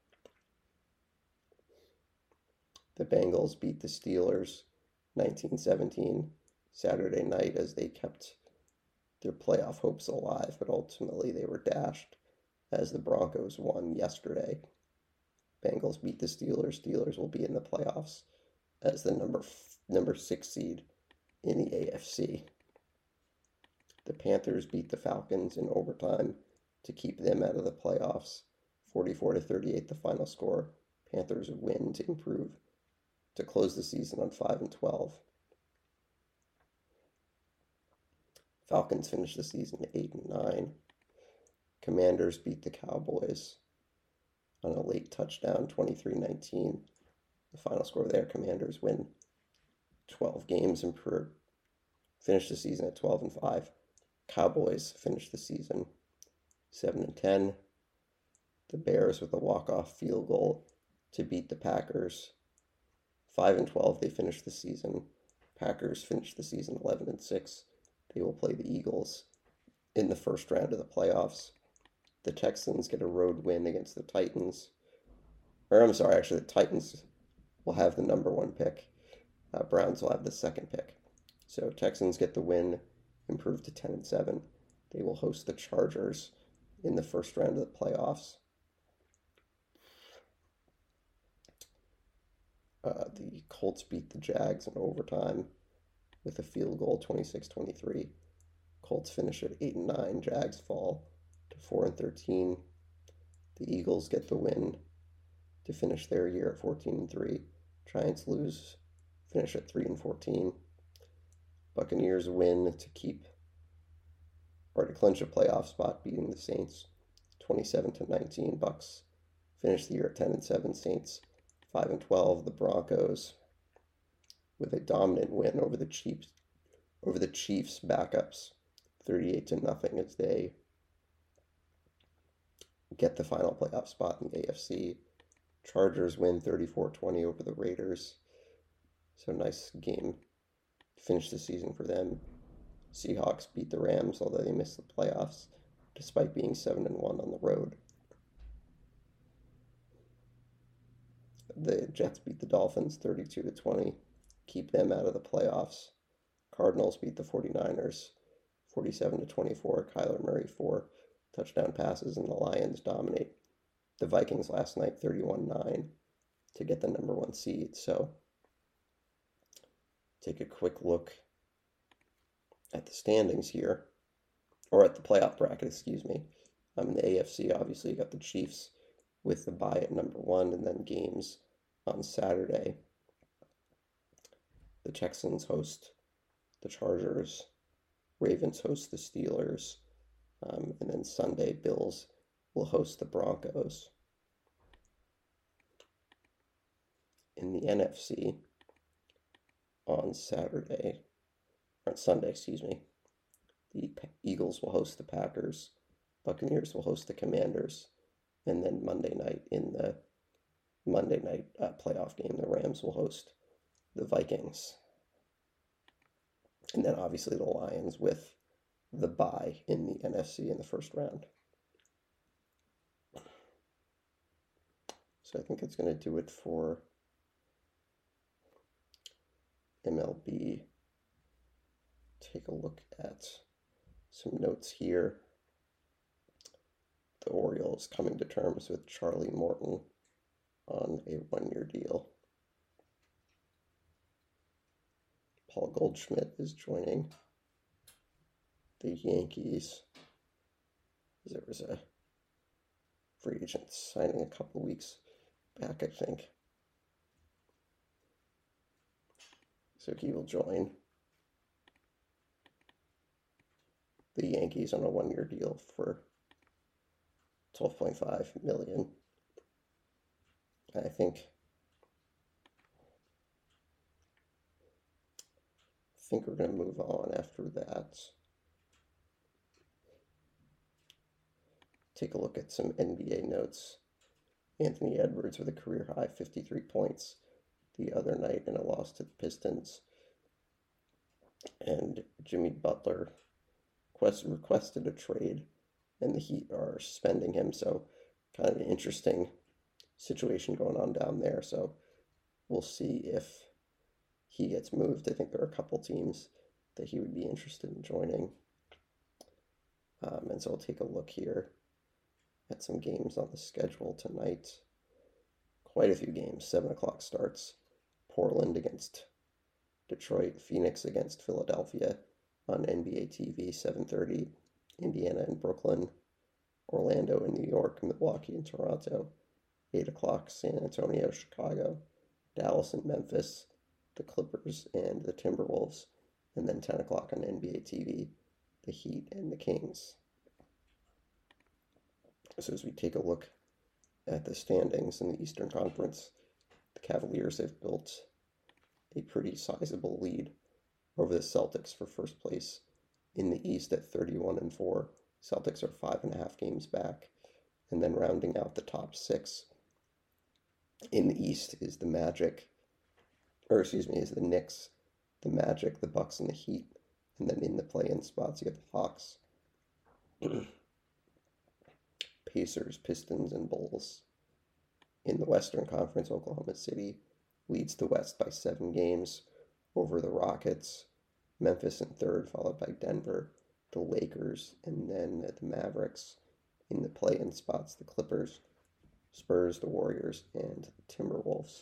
The Bengals beat the Steelers nineteen seventeen Saturday night as they kept their playoff hopes alive, but ultimately they were dashed as the Broncos won yesterday. Bengals beat the Steelers. Steelers will be in the playoffs as the number f- number six seed in the A F C. The Panthers beat the Falcons in overtime to keep them out of the playoffs. forty-four to thirty-eight the final score. Panthers win to improve to close the season on five and twelve. Falcons finish the season eight and nine. Commanders beat the Cowboys on a late touchdown, twenty-three nineteen. The final score there, Commanders win twelve games and per, finish the season at twelve and five. Cowboys finish the season seven and ten. The Bears with a walk-off field goal to beat the Packers. five and twelve, they finish the season. Packers finish the season eleven and six. They will play the Eagles in the first round of the playoffs. The Texans get a road win against the Titans. Or I'm sorry, actually the Titans will have the number one pick. Uh, Browns will have the second pick. So Texans get the win, improve to ten and seven. They will host the Chargers in the first round of the playoffs. Uh, the Colts beat the Jags in overtime with a field goal, twenty-six twenty-three. Colts finish at eight and nine. Jags fall to four and thirteen. The Eagles get the win to finish their year at fourteen and three. Giants lose, finish at three and fourteen. Buccaneers win to keep or to clinch a playoff spot, beating the Saints twenty-seven to nineteen. Bucks finish the year at ten and seven. Saints five and twelve. The Broncos with a dominant win over the Chiefs over the Chiefs backups, thirty-eight to nothing, as they get the final playoff spot in the A F C. Chargers win thirty-four twenty over the Raiders. So nice game to finish the season for them. Seahawks beat the Rams, although they missed the playoffs, despite being seven and one on the road. the Jets beat the Dolphins thirty-two to twenty, keep them out of the playoffs. Cardinals beat the 49ers forty-seven to twenty-four. Kyler Murray, four touchdown passes, and the Lions dominate the Vikings last night thirty-one nine to get the number one seed. So take a quick look at the standings here, or at the playoff bracket, excuse me. Um, in the A F C, obviously, you got the Chiefs with the bye at number one, and then games on Saturday. The Texans host the Chargers, Ravens host the Steelers, um, and then Sunday, Bills will host the Broncos. In the N F C, on Saturday, or on Sunday, excuse me, the Eagles will host the Packers, Buccaneers will host the Commanders, and then Monday night in the Monday night uh, playoff game, the Rams will host the Vikings. And then obviously the Lions with the bye in the N F C in the first round. So I think it's going to do it for M L B. Take a look at some notes here. The Orioles coming to terms with Charlie Morton on a one-year deal. Paul Goldschmidt is joining the Yankees. There was a free agent signing a couple weeks back, I think. So he will join the Yankees on a one-year deal for twelve point five million dollars. I think I think we're going to move on after that. Take a look at some N B A notes. Anthony Edwards with a career high fifty-three points the other night in a loss to the Pistons. And Jimmy Butler quest- requested a trade, and the Heat are suspending him. So kind of an interesting situation going on down there. So we'll see if he gets moved. I think there are a couple teams that he would be interested in joining. Um, and so I'll take a look here at some games on the schedule tonight. Quite a few games. seven o'clock starts. Portland against Detroit. Phoenix against Philadelphia on N B A T V, seven thirty. Indiana and Brooklyn. Orlando and New York. Milwaukee and Toronto. eight o'clock. San Antonio, Chicago. Dallas and Memphis. The Clippers and the Timberwolves. And then ten o'clock on N B A T V, the Heat and the Kings. So as we take a look at the standings in the Eastern Conference, the Cavaliers have built a pretty sizable lead over the Celtics for first place in the East at thirty-one and four. Celtics are five and a half games back. And then rounding out the top six in the East is the Magic, or excuse me, is the Knicks, the Magic, the Bucks, and the Heat. And then in the play-in spots, you get the Hawks, Pacers, Pistons, and Bulls. In the Western Conference, Oklahoma City leads the West by seven games over the Rockets. Memphis in third, followed by Denver, the Lakers, and then the Mavericks. In the play-in spots, the Clippers, Spurs, the Warriors, and the Timberwolves.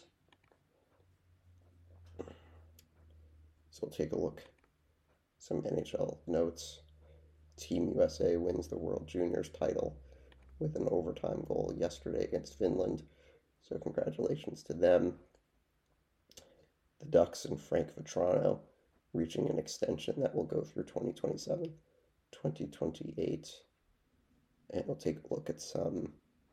So we'll take a look at some N H L notes. Team U S A wins the World Juniors title with an overtime goal yesterday against Finland. So congratulations to them. The Ducks and Frank Vetrano reaching an extension that will go through twenty twenty-seven, twenty twenty-eight. And we'll take a look at some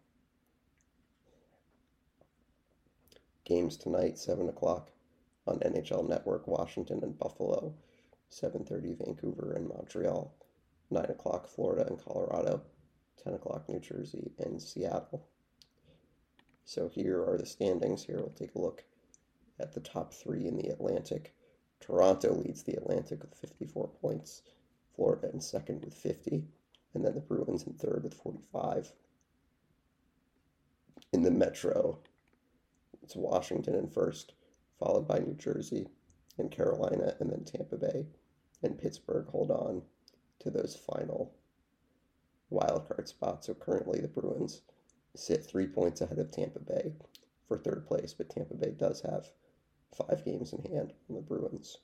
games tonight, seven o'clock on N H L Network, Washington and Buffalo, seven thirty Vancouver and Montreal, nine o'clock Florida and Colorado, ten o'clock New Jersey and Seattle. So here are the standings. Here we'll take a look at the top three in the Atlantic. Toronto leads the Atlantic with fifty-four points, Florida in second with fifty, and then the Bruins in third with forty-five. In the Metro, It's Washington in first, followed by New Jersey and Carolina, and then Tampa Bay and Pittsburgh hold on to those final wild card spots. So currently the Bruins sit three points ahead of Tampa Bay for third place, but Tampa Bay does have five games in hand on the Bruins.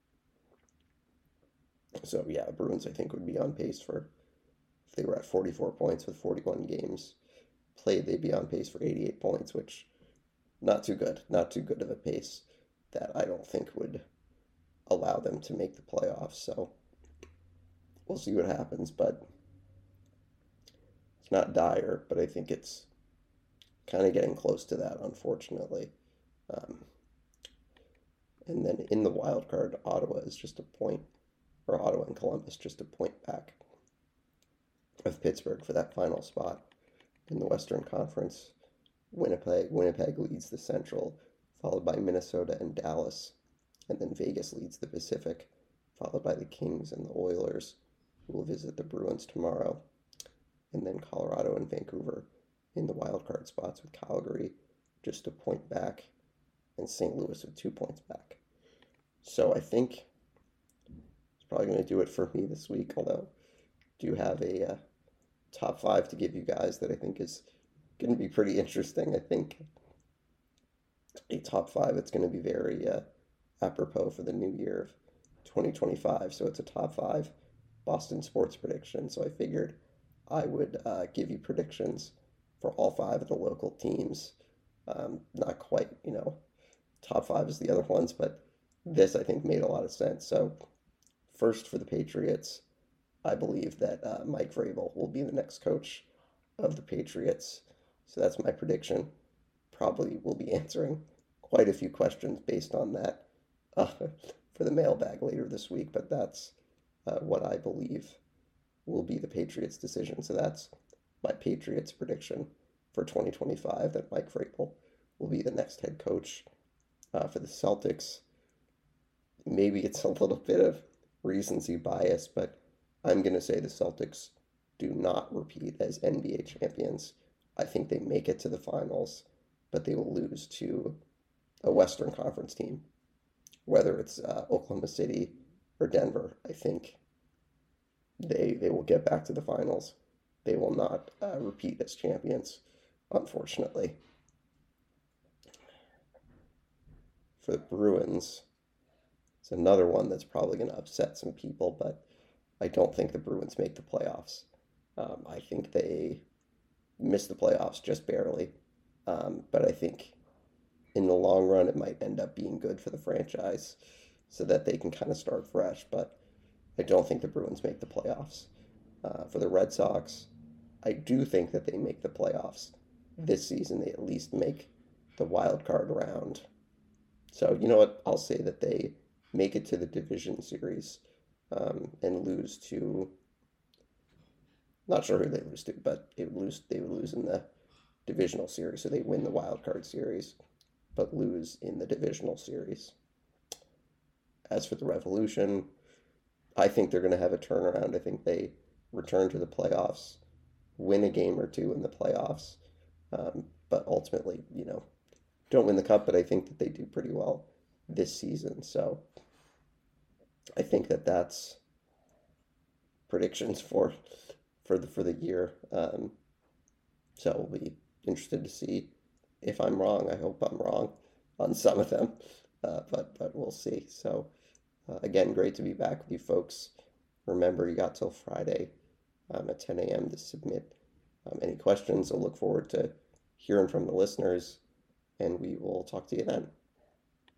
So yeah, Bruins I think would be on pace for, if they were at forty-four points with forty-one games played, they'd be on pace for eighty-eight points, which not too good, not too good of a pace that I don't think would allow them to make the playoffs. So we'll see what happens, but it's not dire, but I think it's kind of getting close to that, unfortunately. Um, and then in the wild card, Ottawa is just a point, or Ottawa and Columbus just a point back of Pittsburgh for that final spot in the Western Conference. Winnipeg, Winnipeg leads the Central, followed by Minnesota and Dallas, and then Vegas leads the Pacific, followed by the Kings and the Oilers, who will visit the Bruins tomorrow, and then Colorado and Vancouver in the wild card spots, with Calgary just a point back and Saint Louis with two points back. So I think it's probably going to do it for me this week, although I do have a uh, top five to give you guys that I think is going to be pretty interesting. I think a top five that's going to be very uh, apropos for the new year of twenty twenty-five. So it's a top five Boston sports prediction. So I figured I would uh, give you predictions for all five of the local teams. Um, not quite, you know, top five as the other ones, but this I think made a lot of sense. So first for the Patriots, I believe that uh, Mike Vrabel will be the next coach of the Patriots. So that's my prediction. Probably will be answering quite a few questions based on that uh, for the mailbag later this week, but that's uh, what I believe will be the Patriots' decision. So that's my Patriots prediction for twenty twenty-five, that Mike Vrabel will be the next head coach. Uh, for the Celtics, maybe it's a little bit of recency bias, but I'm going to say the Celtics do not repeat as N B A champions. I think they make it to the finals, but they will lose to a Western Conference team, whether it's uh, Oklahoma City or Denver. I think they they will get back to the finals. They will not uh, repeat as champions, unfortunately. For the Bruins, it's another one that's probably going to upset some people, but I don't think the Bruins make the playoffs. Um, I think they miss the playoffs just barely, um, but I think in the long run it might end up being good for the franchise so that they can kind of start fresh, but I don't think the Bruins make the playoffs. Uh, for the Red Sox, I do think that they make the playoffs this season. They at least make the wild card round. So, you know what? I'll say that they make it to the division series um, and lose to, not sure who they lose to, but they would lose, they would lose in the divisional series. So they win the wild card series, but lose in the divisional series. As for the Revolution, I think they're going to have a turnaround. I think they return to the playoffs, win a game or two in the playoffs, um, but ultimately, you know, don't win the cup, but I think that they do pretty well this season. So I think that that's predictions for for the for the year. Um, so we'll be interested to see if I'm wrong. I hope I'm wrong on some of them, uh, but but we'll see. So uh, again, great to be back with you folks. Remember, you got till Friday um, at ten a.m. to submit um, any questions. I'll look forward to hearing from the listeners, and we will talk to you then.